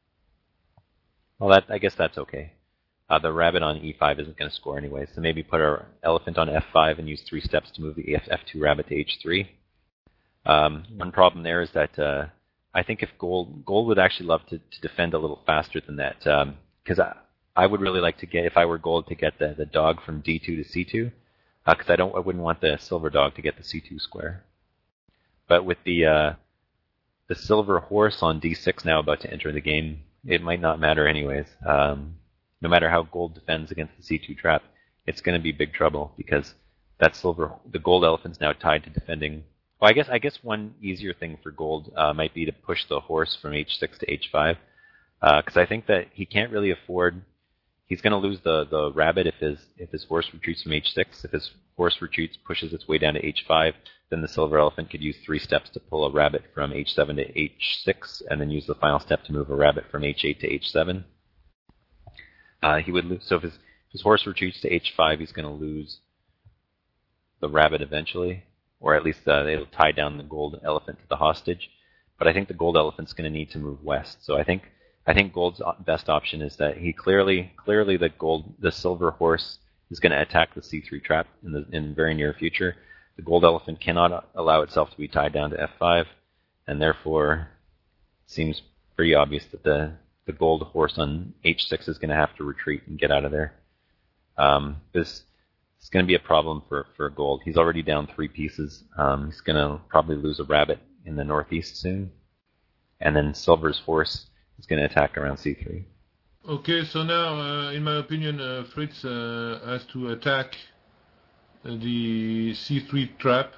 S2: Well, that I guess that's okay. Uh, the rabbit on E five isn't going to score anyway, so maybe put our elephant on F five and use three steps to move the F two rabbit to H three. Um, one problem there is that uh, I think if Gold Gold would actually love to, to defend a little faster than that, because um, I, I would really like to get, if I were Gold, to get the, the dog from D two to C two, because uh, I don't I wouldn't want the silver dog to get the C two square. But with the uh, the silver horse on D six now about to enter the game, it might not matter anyways. Um, no matter how Gold defends against the C two trap, it's going to be big trouble because that silver, the Gold elephant's now tied to defending. Well, I guess I guess one easier thing for Gold uh, might be to push the horse from H six to H five, because uh, I think that he can't really afford. He's going to lose the, the rabbit if his if his horse retreats from H six. If his horse retreats, pushes its way down to H five, then the silver elephant could use three steps to pull a rabbit from H seven to H six, and then use the final step to move a rabbit from H eight to H seven. Uh, he would lose. So if his, if his horse retreats to H five, he's going to lose the rabbit eventually, or at least uh, it'll tie down the Gold elephant to the hostage. But I think the Gold elephant's going to need to move west. So I think I think Gold's best option is that he clearly clearly the Gold the silver horse is going to attack the C three trap in the in the very near future. The Gold elephant cannot allow itself to be tied down to F five, and therefore it seems pretty obvious that the the Gold horse on H six is going to have to retreat and get out of there. Um, this is going to be a problem for, for Gold. He's already down three pieces. Um, he's going to probably lose a rabbit in the northeast soon. And then Silver's horse is going to attack around C three.
S3: Okay, so now, uh, in my opinion, uh, Fritz uh, has to attack uh, the C three trap.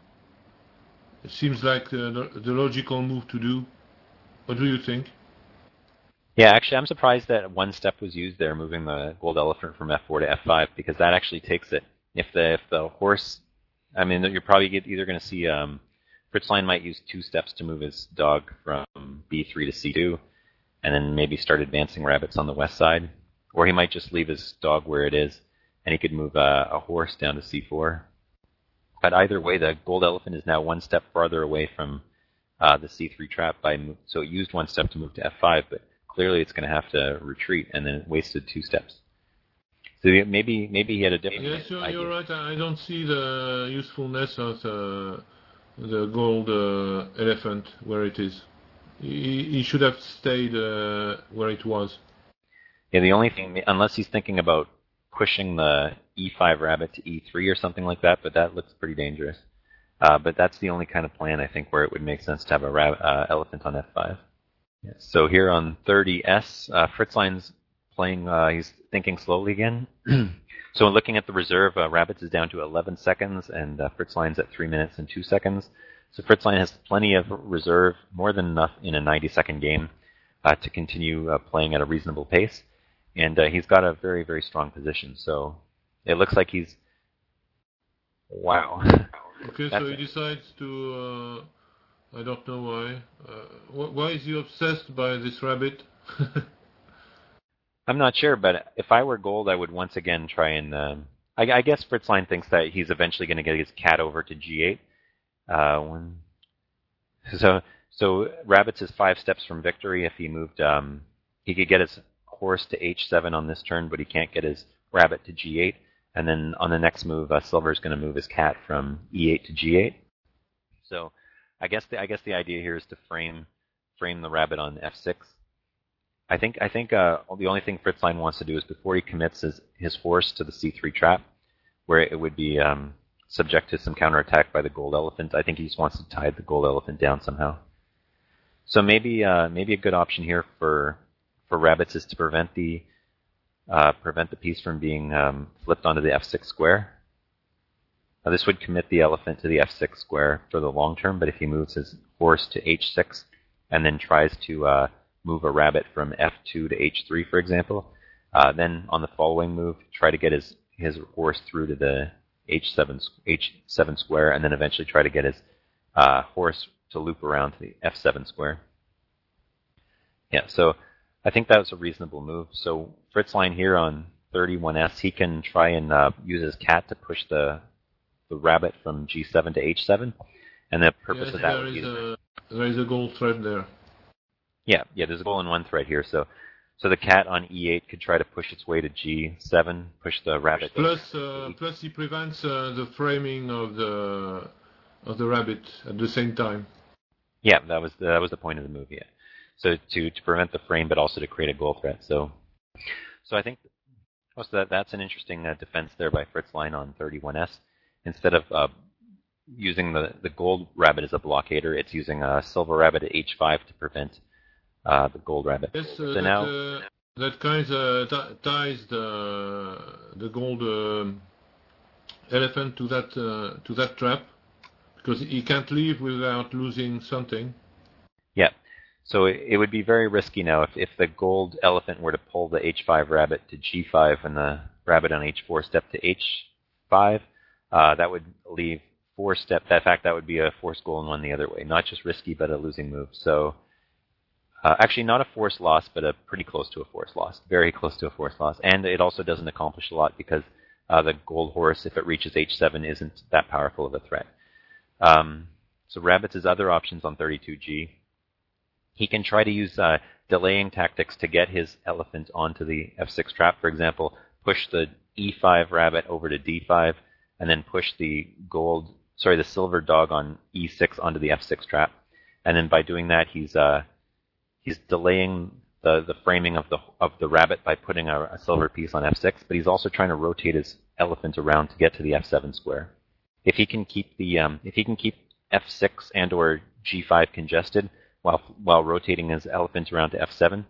S3: It seems like uh, the, the logical move to do. What do you think?
S2: Yeah, actually, I'm surprised that one step was used there, moving the Gold elephant from F four to F five, because that actually takes it. If the if the horse, I mean, you're probably either going to see um, Fritzline might use two steps to move his dog from B three to C two, and then maybe start advancing rabbits on the west side, or he might just leave his dog where it is, and he could move a, a horse down to C four. But either way, the Gold elephant is now one step farther away from uh, the C three trap by so it used one step to move to F five, but clearly it's going to have to retreat, and then it wasted two steps. So maybe maybe he had a different
S3: Yes, you're,
S2: idea.
S3: you're right. I don't see the usefulness of uh, the Gold uh, elephant where it is. He, he should have stayed uh, where it was.
S2: Yeah, the only thing, unless he's thinking about pushing the E five rabbit to E three or something like that, but that looks pretty dangerous. Uh, but that's the only kind of plan, I think, where it would make sense to have a rab- uh, elephant on F five. So here on thirty S, uh, Fritzline's playing, uh, he's thinking slowly again. So looking at the reserve, uh, Rabbits is down to eleven seconds, and uh, Fritzline's at three minutes and two seconds. So Fritzline has plenty of reserve, more than enough in a ninety-second game uh, to continue uh, playing at a reasonable pace. And uh, he's got a very, very strong position. So it looks like he's... Wow.
S3: Okay, so he decides to... Uh... I don't know why. Uh, why is he obsessed by this rabbit?
S2: I'm not sure, but if I were Gold, I would once again try and... Um, I, I guess Fritzline thinks that he's eventually going to get his cat over to G eight. Uh, when, so, so Rabbits is five steps from victory. If he moved, um, he could get his horse to H seven on this turn, but he can't get his rabbit to G eight. And then on the next move, uh, Silver's going to move his cat from E eight to G eight. So... I guess the I guess the idea here is to frame frame the rabbit on F six. I think I think uh, the only thing Fritzline wants to do is before he commits his, his horse to the C three trap, where it would be um, subject to some counterattack by the Gold elephant. I think he just wants to tie the Gold elephant down somehow. So maybe uh, maybe a good option here for for Rabbits is to prevent the uh, prevent the piece from being um, flipped onto the f six square. Now this would commit the elephant to the f six square for the long term, but if he moves his horse to h six and then tries to uh, move a rabbit from f two to h three, for example, uh, then on the following move, try to get his, his horse through to the h seven, h seven square, and then eventually try to get his uh, horse to loop around to the f seven square. Yeah, so I think that was a reasonable move. So Fritzline here on thirty-one S, he can try and uh, use his cat to push the the rabbit from g seven to h seven, and the purpose
S3: yes,
S2: of that
S3: there
S2: would be
S3: is
S2: to,
S3: a, there is a gold thread there.
S2: Yeah, yeah, there's a goal in one thread here. So so the cat on e eight could try to push its way to g seven, push the rabbit.
S3: Plus, uh, plus he prevents uh, the framing of the of the rabbit at the same time.
S2: Yeah, that was the, that was the point of the move. Yeah, so to to prevent the frame, but also to create a goal threat. So so I think most of that that's an interesting uh, defense there by Fritzline on thirty-one S. Instead of uh, using the, the gold rabbit as a blockader, it's using a silver rabbit at h five to prevent uh, the gold rabbit.
S3: Yes, uh,
S2: so
S3: that,
S2: now
S3: uh, that kind of t- ties the the gold um, elephant to that uh, to that trap, because he can't leave without losing something.
S2: Yeah, so it, it would be very risky now if, if the gold elephant were to pull the h five rabbit to g five and the rabbit on h four step to h five. Uh, that would leave four step. In fact, that would be a forced goal in one the other way. Not just risky, but a losing move. So, uh, actually, not a forced loss, but a pretty close to a forced loss. Very close to a forced loss. And it also doesn't accomplish a lot because uh, the gold horse, if it reaches h seven, isn't that powerful of a threat. Um, so Rabbit's his other options on thirty-two G. He can try to use uh, delaying tactics to get his elephant onto the f six trap. For example, push the e five rabbit over to d five, and then push the gold, sorry, the silver dog on e six onto the f six trap. And then by doing that, he's uh, he's delaying the, the framing of the of the rabbit by putting a, a silver piece on f six, but he's also trying to rotate his elephant around to get to the f seven square. If he can keep the um, if he can keep f six and or g five congested while while rotating his elephant around to f seven,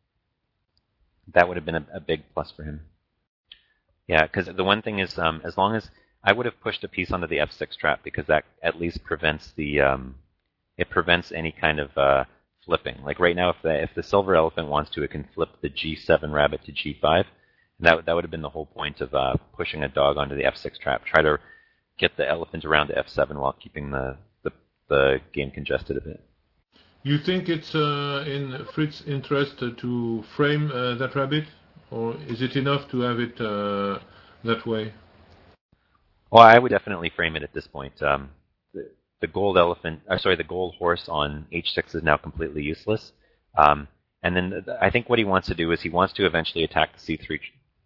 S2: that would have been a, a big plus for him. Yeah, because the one thing is, um, as long as I would have pushed a piece onto the f six trap, because that at least prevents the um, it prevents any kind of uh, flipping. Like right now, if the if the silver elephant wants to, it can flip the g seven rabbit to g five, and that that would have been the whole point of uh, pushing a dog onto the f six trap. Try to get the elephant around to f seven while keeping the the, the game congested a bit.
S3: You think it's uh, in Fritz's interest uh, to frame uh, that rabbit, or is it enough to have it uh, that way?
S2: Well, I would definitely frame it at this point. Um, the, the gold elephant, or sorry, the gold horse on h six is now completely useless. Um, and then the, I think what he wants to do is he wants to eventually attack the c three.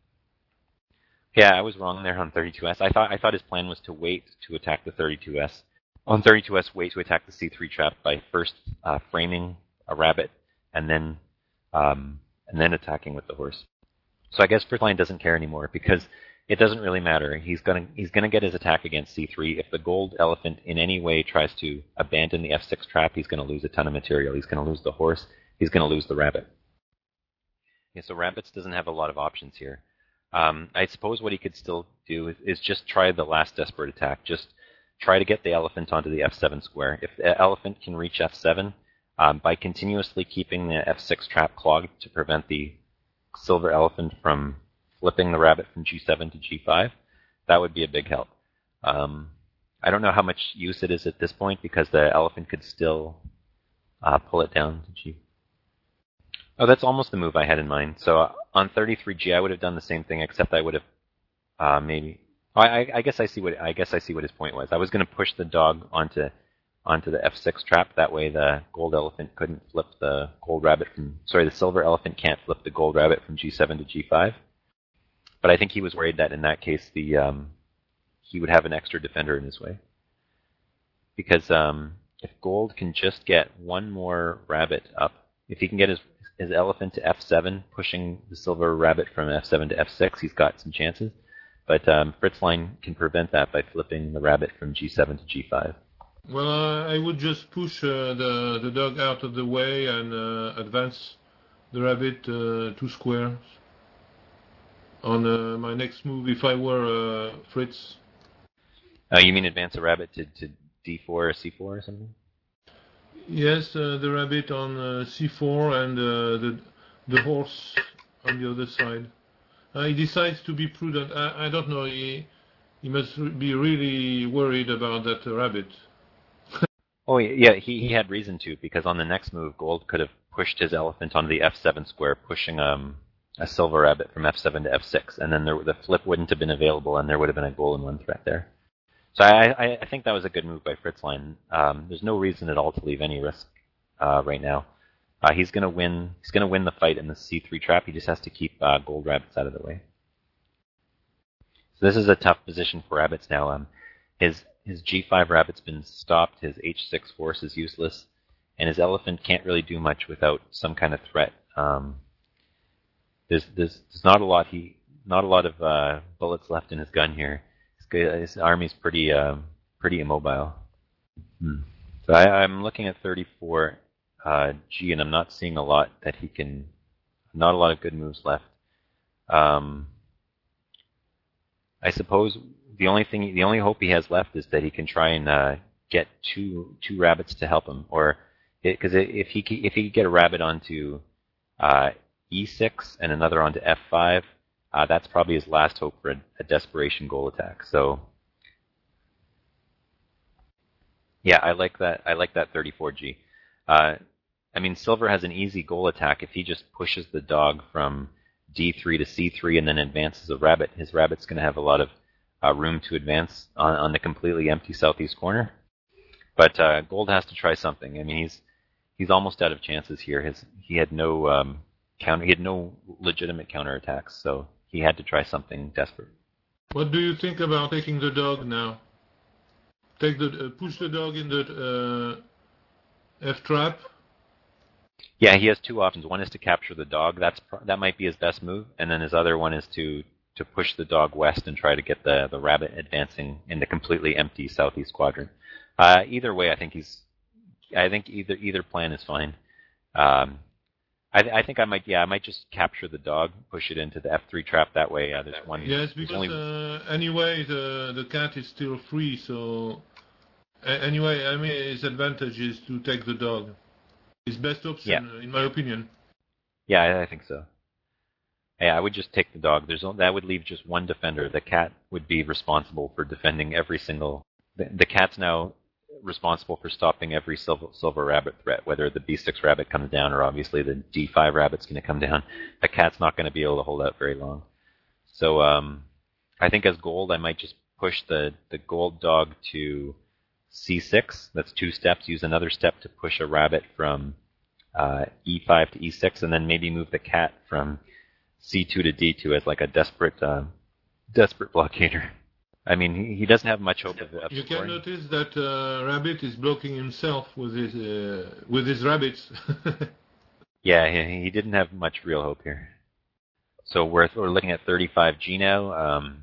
S2: Yeah, I was wrong there on thirty-two S. I thought I thought his plan was to wait to attack the thirty-two S. On thirty-two S, wait to attack the c three trap by first uh, framing a rabbit and then um, and then attacking with the horse. So I guess Fritzline doesn't care anymore because it doesn't really matter. He's gonna he's gonna get his attack against c three. If the gold elephant in any way tries to abandon the f six trap, he's gonna lose a ton of material. He's gonna lose the horse. He's gonna lose the rabbit. Yeah, so Rabbits doesn't have a lot of options here. Um, I suppose what he could still do is, is just try the last desperate attack. Just try to get the elephant onto the f seven square. If the elephant can reach f seven, um, by continuously keeping the f six trap clogged to prevent the silver elephant from flipping the rabbit from g seven to g five, that would be a big help. Um, I don't know how much use it is at this point because the elephant could still uh, pull it down to g. Oh, that's almost the move I had in mind. So uh, on thirty-three G, I would have done the same thing, except I would have uh, maybe. Oh, I, I guess I see what I guess I see what his point was. I was going to push the dog onto onto the f six trap. That way, the gold elephant couldn't flip the gold rabbit from. Sorry, the silver elephant can't flip the gold rabbit from g seven to g five. But I think he was worried that in that case, the um, he would have an extra defender in his way. Because um, if gold can just get one more rabbit up, if he can get his his elephant to f seven, pushing the silver rabbit from f seven to f six, he's got some chances. But um, Fritzline can prevent that by flipping the rabbit from g seven to g five.
S3: Well, uh, I would just push uh, the the dog out of the way and uh, advance the rabbit uh, two squares. on uh, my next move if I were uh, Fritz.
S2: Oh, you mean advance a rabbit to, to d four or c four or something?
S3: Yes, uh, the rabbit on uh, c four and uh, the the horse on the other side. Uh, he decides to be prudent. I, I don't know. He he must be really worried about that uh, rabbit.
S2: Oh yeah, he he had reason to, because on the next move, Gold could have pushed his elephant onto the f seven square, pushing um a silver rabbit from f seven to f six, and then there, the flip wouldn't have been available, and there would have been a goal in one threat there. So I, I, I think that was a good move by Fritzline. Um, there's no reason at all to leave any risk uh, right now. Uh, he's gonna win. He's gonna win the fight in the c three trap. He just has to keep uh, gold rabbits out of the way. So this is a tough position for rabbits now. Um, his his g five rabbit's been stopped. His h six force is useless, and his elephant can't really do much without some kind of threat. Um, there's, there's there's not a lot he not a lot of uh, bullets left in his gun here. His army's pretty uh, pretty immobile. Hmm. So I, I'm looking at thirty-four uh, G, and I'm not seeing a lot that he can. Not a lot of good moves left. Um, I suppose the only thing, the only hope he has left is that he can try and uh, get two two rabbits to help him, or because if he if he could get a rabbit onto uh, e six and another onto f five. Uh, that's probably his last hope for a, a desperation goal attack. So, yeah, I like that. I like that thirty-four G. Uh, I mean, Silver has an easy goal attack if he just pushes the dog from d three to c three and then advances a rabbit. His rabbit's going to have a lot of uh, room to advance on, on the completely empty southeast corner. But uh, Gold has to try something. I mean, he's he's almost out of chances here. His he had no um, counter. He had no legitimate counterattacks. So. He had to try something desperate.
S3: What do you think about taking the dog now? Take the uh, push the dog in the uh, F trap.
S2: Yeah, he has two options. One is to capture the dog. That's that might be his best move, and then his other one is to to push the dog west and try to get the the rabbit advancing in the completely empty southeast quadrant. Uh, either way, I think he's. I think either either plan is fine. Um, I, I think I might, yeah, I might just capture the dog, push it into the F three trap that way. Uh, there's one.
S3: Yes, because
S2: only...
S3: uh, anyway, the the cat is still free. So uh, anyway, I mean, his advantage is to take the dog. His best option,
S2: yeah.
S3: in my opinion.
S2: Yeah, I, I think so. Yeah, I would just take the dog. There's that would leave just one defender. The cat would be responsible for defending every single. The, the cat's now responsible for stopping every silver, silver rabbit threat, whether the b six rabbit comes down or obviously the d five rabbit's going to come down. The cat's not going to be able to hold out very long. So um, I think as gold, I might just push the, the gold dog to c six. That's two steps. Use another step to push a rabbit from uh, e five to e six, and then maybe move the cat from c two to d two as like a desperate, uh, desperate blockader. I mean, he, he doesn't have much hope of, of
S3: You
S2: scoring.
S3: can notice that uh, Rabbit is blocking himself with his uh, with his rabbits.
S2: Yeah, he, he didn't have much real hope here. So we're we're looking at thirty-five G now. Um,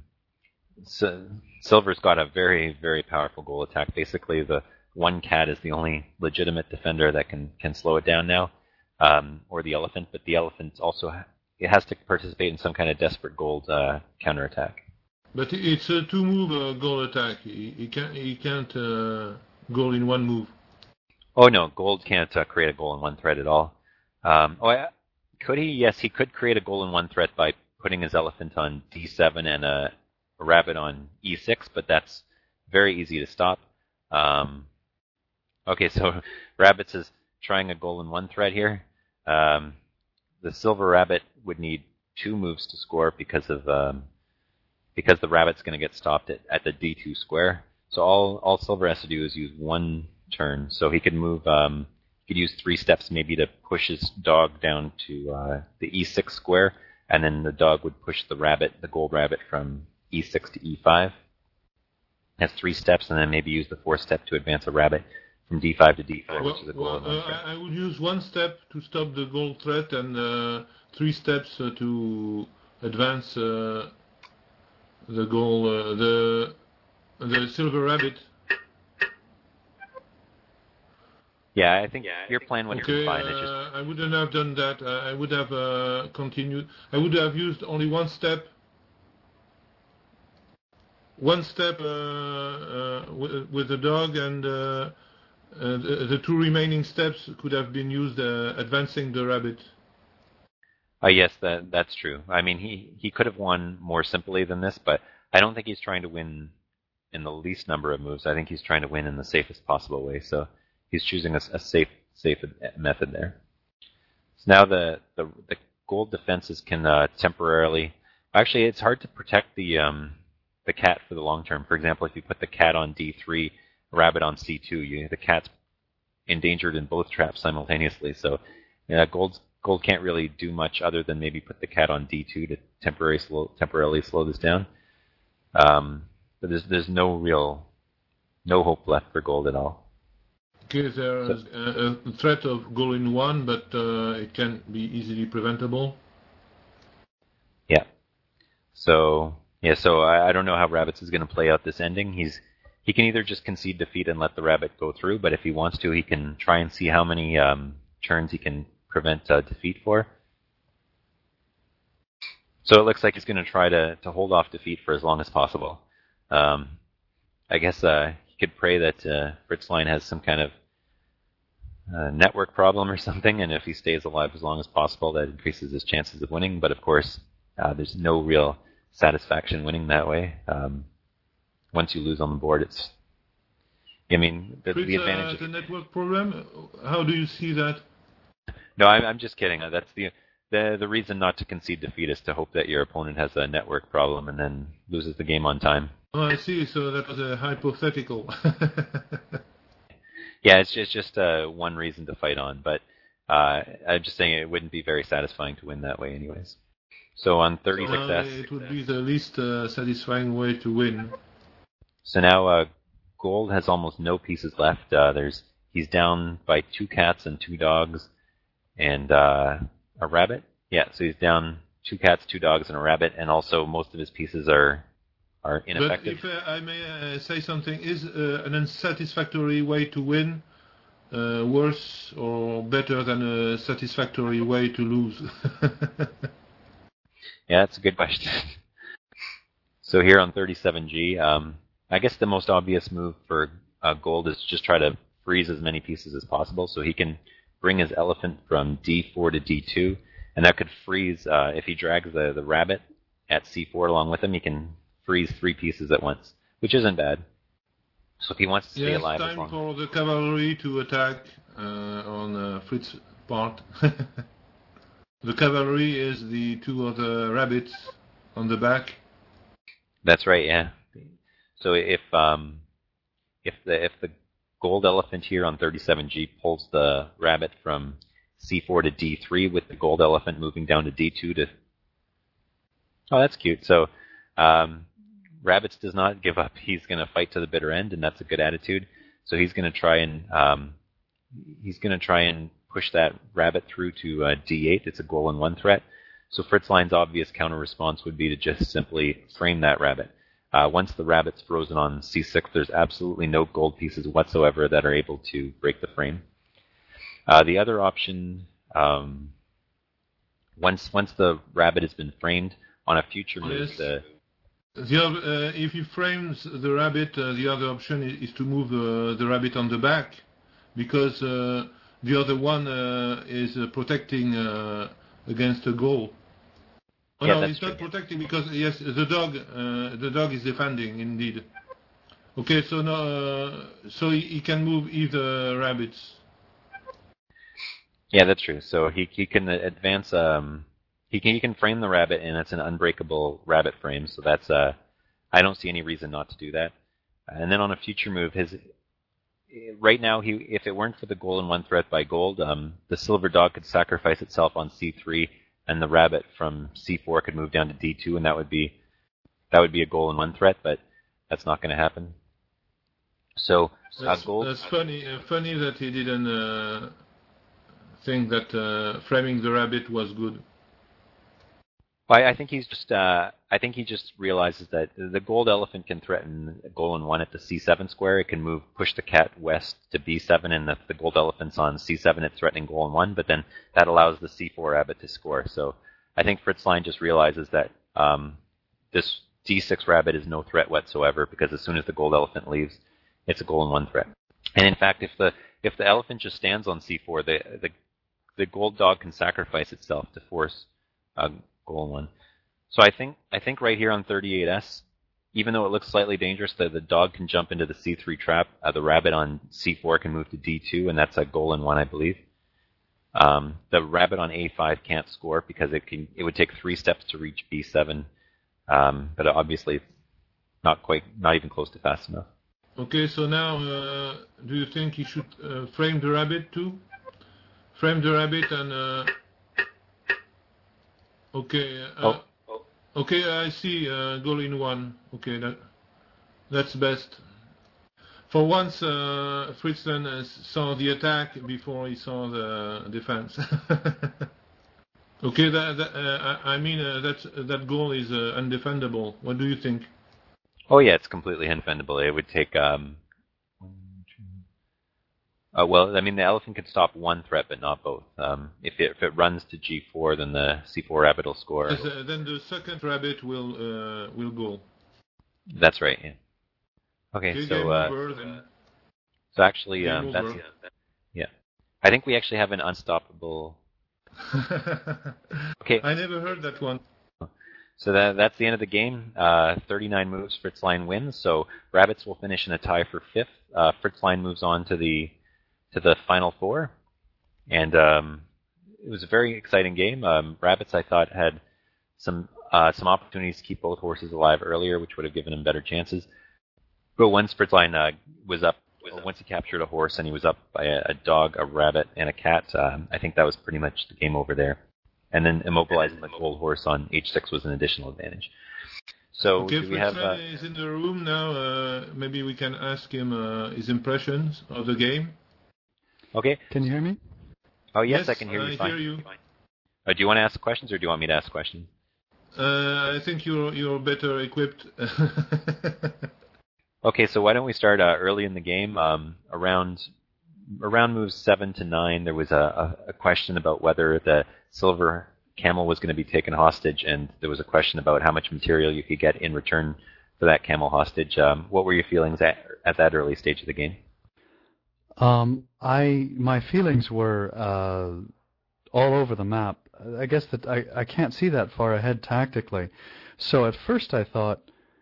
S2: so Silver's got a very very powerful goal attack. Basically, the one cat is the only legitimate defender that can can slow it down now, um, or the elephant. But the elephant also ha- it has to participate in some kind of desperate gold uh, counterattack.
S3: But it's a two-move uh, goal attack. He, he can't he can't uh, goal in one move.
S2: Oh no, gold can't uh, create a goal in one threat at all. Um, oh, I, could he? Yes, he could create a goal in one threat by putting his elephant on d seven and a, a rabbit on e six, but that's very easy to stop. Um, okay, so Rabbits is trying a goal in one threat here. Um, the silver rabbit would need two moves to score because of um, because the rabbit's going to get stopped at, at the d two square. So all all Silver has to do is use one turn. So he could move. Um, he could use three steps maybe to push his dog down to uh, the e six square, and then the dog would push the rabbit, the gold rabbit, from e six to e five. Has three steps, and then maybe use the fourth step to advance a rabbit from d five to d four,
S3: Well,
S2: which is a goal
S3: well,
S2: in one
S3: uh,
S2: threat.
S3: I would use one step to stop the gold threat and uh, three steps uh, to advance uh, the goal, uh, the the silver rabbit.
S2: Yeah, I think your plan would have
S3: Okay,
S2: been fine. It's
S3: uh,
S2: just
S3: I wouldn't have done that. I, I would have uh, continued. I would have used only one step one step uh, uh, with, with the dog, and uh, uh, the, the two remaining steps could have been used uh, advancing the rabbit.
S2: Uh, yes, that that's true. I mean, he, he could have won more simply than this, but I don't think he's trying to win in the least number of moves. I think he's trying to win in the safest possible way. So he's choosing a, a safe safe method there. So now the the, the gold defenses can uh, temporarily. Actually, it's hard to protect the um, the cat for the long term. For example, if you put the cat on D three, rabbit on C two, you the cat's endangered in both traps simultaneously. So yeah, gold's Gold can't really do much other than maybe put the cat on D two to temporarily slow, temporarily slow this down. Um, but there's there's no real, no hope left for gold at all.
S3: Okay, there's so, a, a threat of gold in one, but uh, it can be easily preventable.
S2: Yeah. So yeah, so I, I don't know how Rabbits is going to play out this ending. He's he can either just concede defeat and let the rabbit go through, but if he wants to, he can try and see how many um, turns he can prevent uh, defeat for. So it looks like he's going to try to, to hold off defeat for as long as possible. Um, I guess uh, he could pray that uh, Fritzline has some kind of uh, network problem or something, and if he stays alive as long as possible, that increases his chances of winning. But of course, uh, there's no real satisfaction winning that way. Um, once you lose on the board, it's... I mean, the,
S3: Fritz,
S2: the advantage...
S3: Uh,
S2: of,
S3: the network problem, how do you see that?
S2: No, I'm, I'm just kidding. That's the, the the reason not to concede defeat is to hope that your opponent has a network problem and then loses the game on time.
S3: Oh, I see. So that was a hypothetical.
S2: Yeah, it's just just uh, one reason to fight on, but uh, I'm just saying it wouldn't be very satisfying to win that way, anyways. So on thirty
S3: so,
S2: success,
S3: uh, it would be the least uh, satisfying way to win.
S2: So now uh, gold has almost no pieces left. Uh, there's he's down by two cats and two dogs. And uh, a rabbit? Yeah, so he's down two cats, two dogs, and a rabbit, and also most of his pieces are are ineffective.
S3: But if uh, I may uh, say something, is uh, an unsatisfactory way to win uh, worse or better than a satisfactory way to lose?
S2: Yeah, that's a good question. So here on thirty-seven G, um, I guess the most obvious move for uh, gold is just try to freeze as many pieces as possible, so he can bring his elephant from D four to D two, and that could freeze, uh, if he drags the, the rabbit at C four along with him, he can freeze three pieces at once, which isn't bad. So if he wants to stay
S3: yes,
S2: alive
S3: time
S2: as long...
S3: for the cavalry to attack uh, on uh, Fritz's part. The cavalry is the two other rabbits on the back.
S2: That's right, yeah. So if um, if the if the gold elephant here on thirty-seven G pulls the rabbit from C four to D three with the gold elephant moving down to D two to... Oh, that's cute. So um, Rabbits does not give up. He's going to fight to the bitter end, and that's a good attitude. So he's going to try and um, he's going to try and push that rabbit through to uh, D eight. It's a goal in one threat. So Fritzline's obvious counter response would be to just simply frame that rabbit. Uh, once the rabbit's frozen on C six, there's absolutely no gold pieces whatsoever that are able to break the frame. Uh, the other option, um, once once the rabbit has been framed, on a future move,
S3: yes.
S2: the
S3: The other, uh, if he frames the rabbit, uh, the other option is, is to move uh, the rabbit on the back, because uh, the other one uh, is uh, protecting uh, against a goal. Oh,
S2: yeah,
S3: no,
S2: that's
S3: it's
S2: true.
S3: not protecting because yes, the dog, uh, the dog is defending indeed. Okay, so no, uh, so he, he can move either rabbits.
S2: Yeah, that's true. So he he can advance. Um, he can he can frame the rabbit, and it's an unbreakable rabbit frame. So that's uh, I don't see any reason not to do that. And then on a future move, his right now he if it weren't for the goal in one threat by gold, um, the silver dog could sacrifice itself on C three, and the rabbit from C four could move down to D two, and that would be that would be a goal in one threat. But that's not going to happen. So uh,
S3: That's,
S2: gold.
S3: that's funny. Uh, funny that he didn't uh, think that uh, framing the rabbit was good.
S2: Well, I think he's just. Uh, I think he just realizes that the gold elephant can threaten a goal in one at the C seven square. It can move, push the cat west to B seven, and if the gold elephant's on C seven, it's threatening goal in one. But then that allows the C four rabbit to score. So I think Fritzline just realizes that um, this D six rabbit is no threat whatsoever because as soon as the gold elephant leaves, it's a goal in one threat. And in fact, if the if the elephant just stands on c four, the the, the gold dog can sacrifice itself to force a goal in one. So I think I think right here on thirty-eight S, even though it looks slightly dangerous, that the dog can jump into the c three trap. Uh, the rabbit on c four can move to d two, and that's a goal in one, I believe. Um, the rabbit on a five can't score because it can. It would take three steps to reach b seven, um, but obviously it's not quite, not even close to fast enough.
S3: Okay, so now, uh, do you think he should uh, frame the rabbit too? Frame the rabbit and. Uh, okay. Uh,
S2: oh.
S3: Okay, I see. Uh, goal in one. Okay, that that's best. For once, uh, Fritzlen uh, saw the attack before he saw the defense. Okay, that, that uh, I mean uh, that that goal is uh, undefendable. What do you think?
S2: Oh yeah, it's completely undefendable. It would take um. Uh, well, I mean the elephant could stop one threat, but not both. Um, if it if it runs to g four, then the c four rabbit will score.
S3: Yes, uh, then the second rabbit will uh, will go.
S2: That's right. Yeah. Okay,
S3: Okay,
S2: so uh,
S3: over, then.
S2: so actually, um, that's yeah. I think we actually have an unstoppable. Okay.
S3: I never heard that one.
S2: So that that's the end of the game. Uh, thirty-nine moves, Fritzline wins. So rabbits will finish in a tie for fifth. Uh, Fritzline moves on to the to the final four, and um, it was a very exciting game. Um, rabbits, I thought, had some uh, some opportunities to keep both horses alive earlier, which would have given him better chances. But once Fritzline uh, was up, once he captured a horse and he was up by a, a dog, a rabbit, and a cat, um, I think that was pretty much the game over there. And then immobilizing the gold horse on h six was an additional advantage. So
S3: okay,
S2: do we have? Uh,
S3: is in the room now. Uh, maybe we can ask him uh, his impressions of the game.
S2: Okay.
S4: Can you hear me?
S2: Oh yes,
S3: yes
S2: I can hear
S3: I
S2: you fine.
S3: Hear you.
S2: Uh, do you want to ask questions, or do you want me to ask questions?
S3: Uh, I think you're you're better equipped.
S2: Okay, so why don't we start uh, early in the game? Um, around around moves seven to nine, there was a, a, a question about whether the silver camel was going to be taken hostage, and there was a question about how much material you could get in return for that camel hostage. Um, what were your feelings at, at that early stage of the game?
S4: Um, I my feelings were uh, all over the map. I guess that I, I can't see that far ahead tactically. So at first I thought,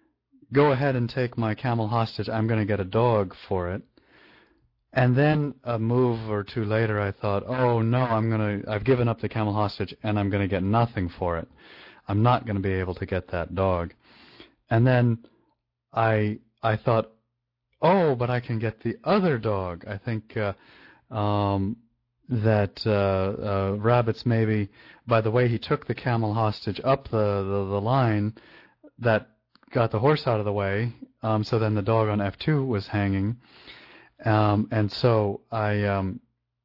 S4: go ahead and take my camel hostage. I'm going to get a dog for it. And then a move or two later, I thought, oh no, I'm going to. I've given up the camel hostage, and I'm going to get nothing for it. I'm not going to be able to get that dog. And then I I thought, oh, but I can get the other dog. I think uh, um, that uh, uh, Rabbits maybe, by the way he took the camel hostage up the the, the line, that got the horse out of the way. Um, so then the dog on F two was hanging. Um, and so I um,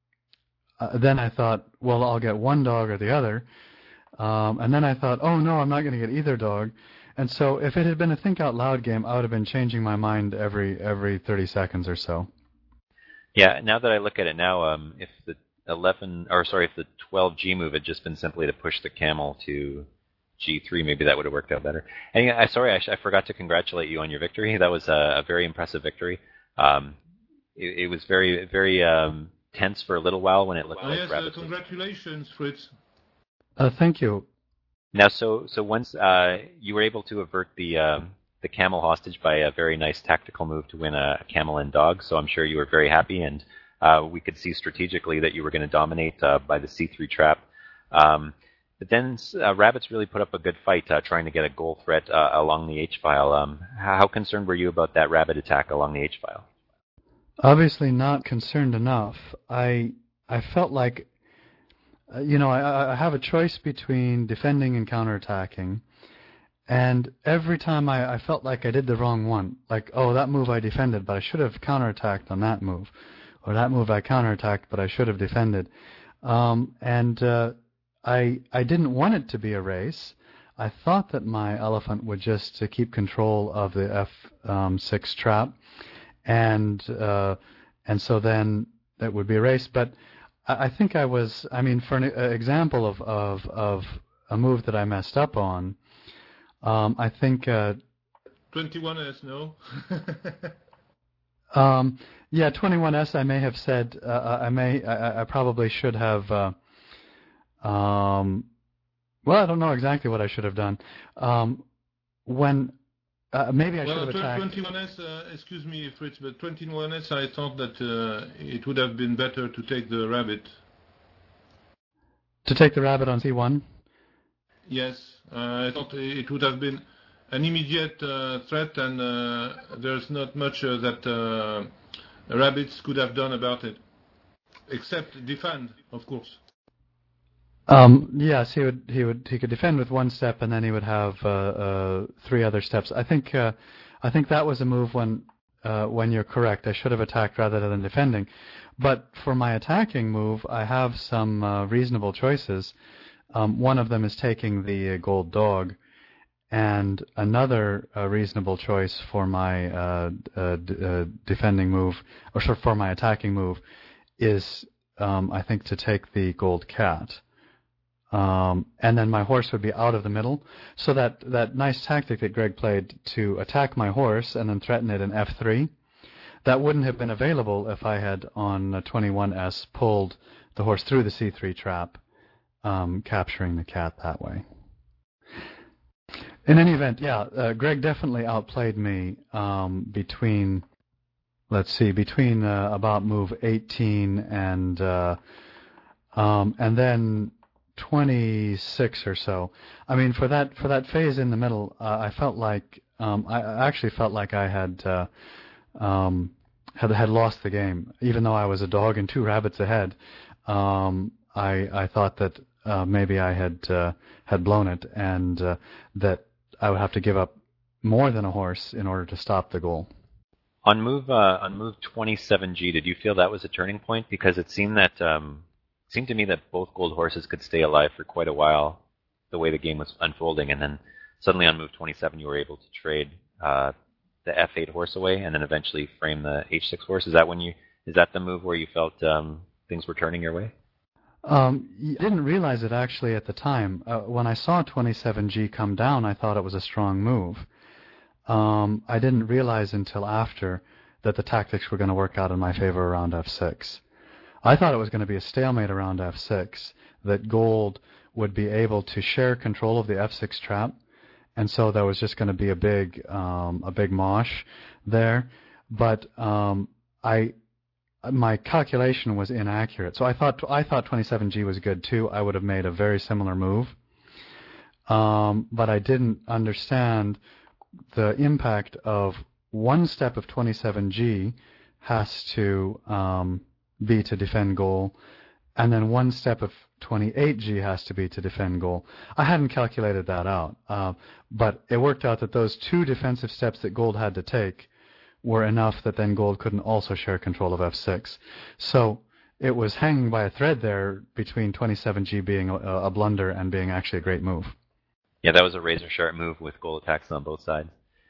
S4: uh, then I thought, well, I'll get one dog or the other. Um, and then I thought, oh no, I'm not going to get either dog. And so if it had been a think out loud game, I would have been changing my mind every every thirty seconds or so.
S2: Yeah, now that I look at it now, um, if the eleven or sorry, if the twelve G move had just been simply to push the camel to G three, maybe that would have worked out better. And I sorry, I, I forgot to congratulate you on your victory. That was a, a very impressive victory. Um, it, it was very very um, tense for a little while when it looked
S3: oh,
S2: like
S3: yes, uh, congratulations, Fritz.
S4: Uh, thank you.
S2: Now, so so once uh, you were able to avert the um, the camel hostage by a very nice tactical move to win a, a camel and dog, so I'm sure you were very happy, and uh, we could see strategically that you were going to dominate uh, by the C three trap. Um, but then uh, Rabbits really put up a good fight uh, trying to get a goal threat uh, along the H-file. Um, how concerned were you about that Rabbit attack along the H-file?
S4: Obviously not concerned enough. I I felt like, uh, you know, I, I have a choice between defending and counterattacking, and every time I, I felt like I did the wrong one. Like, oh, that move I defended, but I should have counterattacked on that move, or that move I counterattacked, but I should have defended. Um, and uh, I I didn't want it to be a race. I thought that my elephant would just uh, keep control of the F six trap. And uh, and so then that would be a race. But I, I think I was, I mean, for an uh, example of, of, of a move that I messed up on, Um, I think uh,
S3: twenty-one S, no.
S4: um, yeah, twenty-one S. I may have said. Uh, I may. I, I probably should have. Uh, um, well, I don't know exactly what I should have done. Um, when uh, maybe I
S3: well,
S4: should have attacked.
S3: twenty-one S. Uh, excuse me, Fritz, but twenty-one S. I thought that uh, it would have been better to take the rabbit.
S4: To take the rabbit on C one.
S3: Yes, uh, I thought it would have been an immediate uh, threat, and uh, there's not much uh, that uh, rabbits could have done about it, except defend, of course.
S4: Um, yes, he would. He would. He could defend with one step, and then he would have uh, uh, three other steps. I think. Uh, I think that was a move when uh, when you're correct. I should have attacked rather than defending. But for my attacking move, I have some uh, reasonable choices. Um, one of them is taking the uh, gold dog, and another uh, reasonable choice for my uh, uh, d- uh, defending move, or sorry, for my attacking move, is um, I think to take the gold cat, um, and then my horse would be out of the middle. So that that nice tactic that Greg played to attack my horse and then threaten it in F three, that wouldn't have been available if I had on twenty-one S pulled the horse through the C three trap. Um, capturing the cat that way. In any event, yeah, uh, Greg definitely outplayed me um, between, let's see, between uh, about move eighteen and uh, um, and then twenty-six or so. I mean, for that for that phase in the middle, uh, I felt like um, I actually felt like I had uh, um, had had lost the game, even though I was a dog and two rabbits ahead. Um, I I thought that. Uh, maybe I had uh, had blown it, and uh, that I would have to give up more than a horse in order to stop the goal.
S2: On move uh, on move twenty-seven G, did you feel that was a turning point? Because it seemed that um, it seemed to me that both gold horses could stay alive for quite a while, the way the game was unfolding, and then suddenly on move twenty-seven you were able to trade uh, the F eight horse away, and then eventually frame the H six horse. Is that when you? Is that the move where you felt um, things were turning your way?
S4: Um, I didn't realize it actually at the time. Uh, when I saw twenty-seven G come down, I thought it was a strong move. Um, I didn't realize until after that the tactics were going to work out in my favor around F six. I thought it was going to be a stalemate around F six, that gold would be able to share control of the F six trap, and so there was just going to be a big, um, a big mosh there. But um, I. My calculation was inaccurate, so I thought I thought twenty-seven G was good too. I would have made a very similar move, um, but I didn't understand the impact of one step of twenty-seven G has to um, be to defend goal, and then one step of twenty-eight G has to be to defend goal. I hadn't calculated that out, uh, but it worked out that those two defensive steps that gold had to take were enough that then gold couldn't also share control of F six. So it was hanging by a thread there between twenty-seven G being a, a blunder and being actually a great move.
S2: Yeah, that was a razor-sharp move with goal attacks on both sides.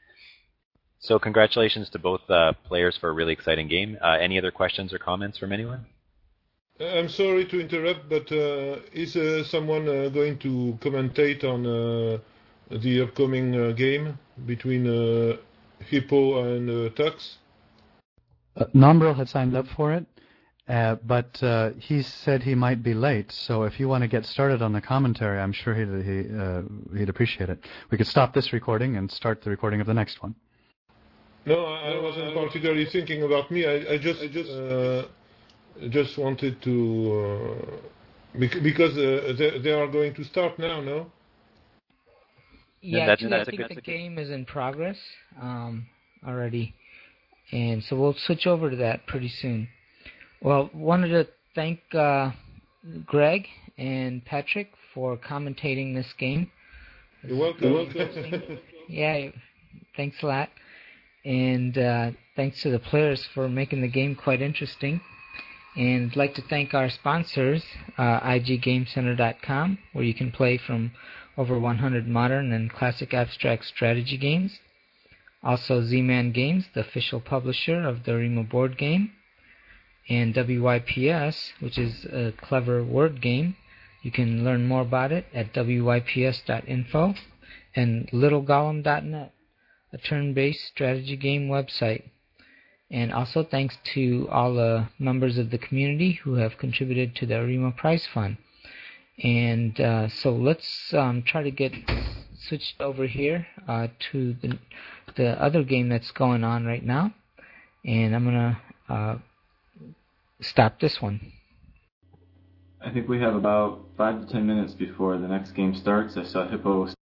S2: So congratulations to both uh, players for a really exciting game. Uh, any other questions or comments from anyone?
S3: I'm sorry to interrupt, but uh, is uh, someone uh, going to commentate on uh, the upcoming uh, game between uh, Hippo and uh, Tux?
S4: Uh, Nombril had signed up for it, uh, but uh, he said he might be late. So if you want to get started on the commentary, I'm sure he'd he, uh, he'd appreciate it. We could stop this recording and start the recording of the next one.
S3: No, I, I wasn't particularly thinking about me. I, I just I just uh, just wanted to uh, because uh, they, they are going to start now. No.
S1: Yeah,
S2: that's,
S1: actually,
S2: that's
S1: I think
S2: good,
S1: the game is in progress um, already, and so we'll switch over to that pretty soon. Well, wanted to thank uh, Greg and Patrick for commentating this game.
S3: You're welcome. You're welcome.
S1: Yeah, thanks a lot, and uh, thanks to the players for making the game quite interesting. And I'd like to thank our sponsors, uh, I G Game Center dot com, where you can play from over one hundred modern and classic abstract strategy games. Also Z-Man Games, the official publisher of the Arima board game. And W Y P S, which is a clever word game. You can learn more about it at W Y P S dot info. and little golem dot net, a turn-based strategy game website. And also thanks to all the members of the community who have contributed to the Arima Prize Fund. And uh, so let's um, try to get switched over here uh, to the, the other game that's going on right now. And I'm going to uh, stop this one.
S5: I think we have about five to ten minutes before the next game starts. I saw Hippo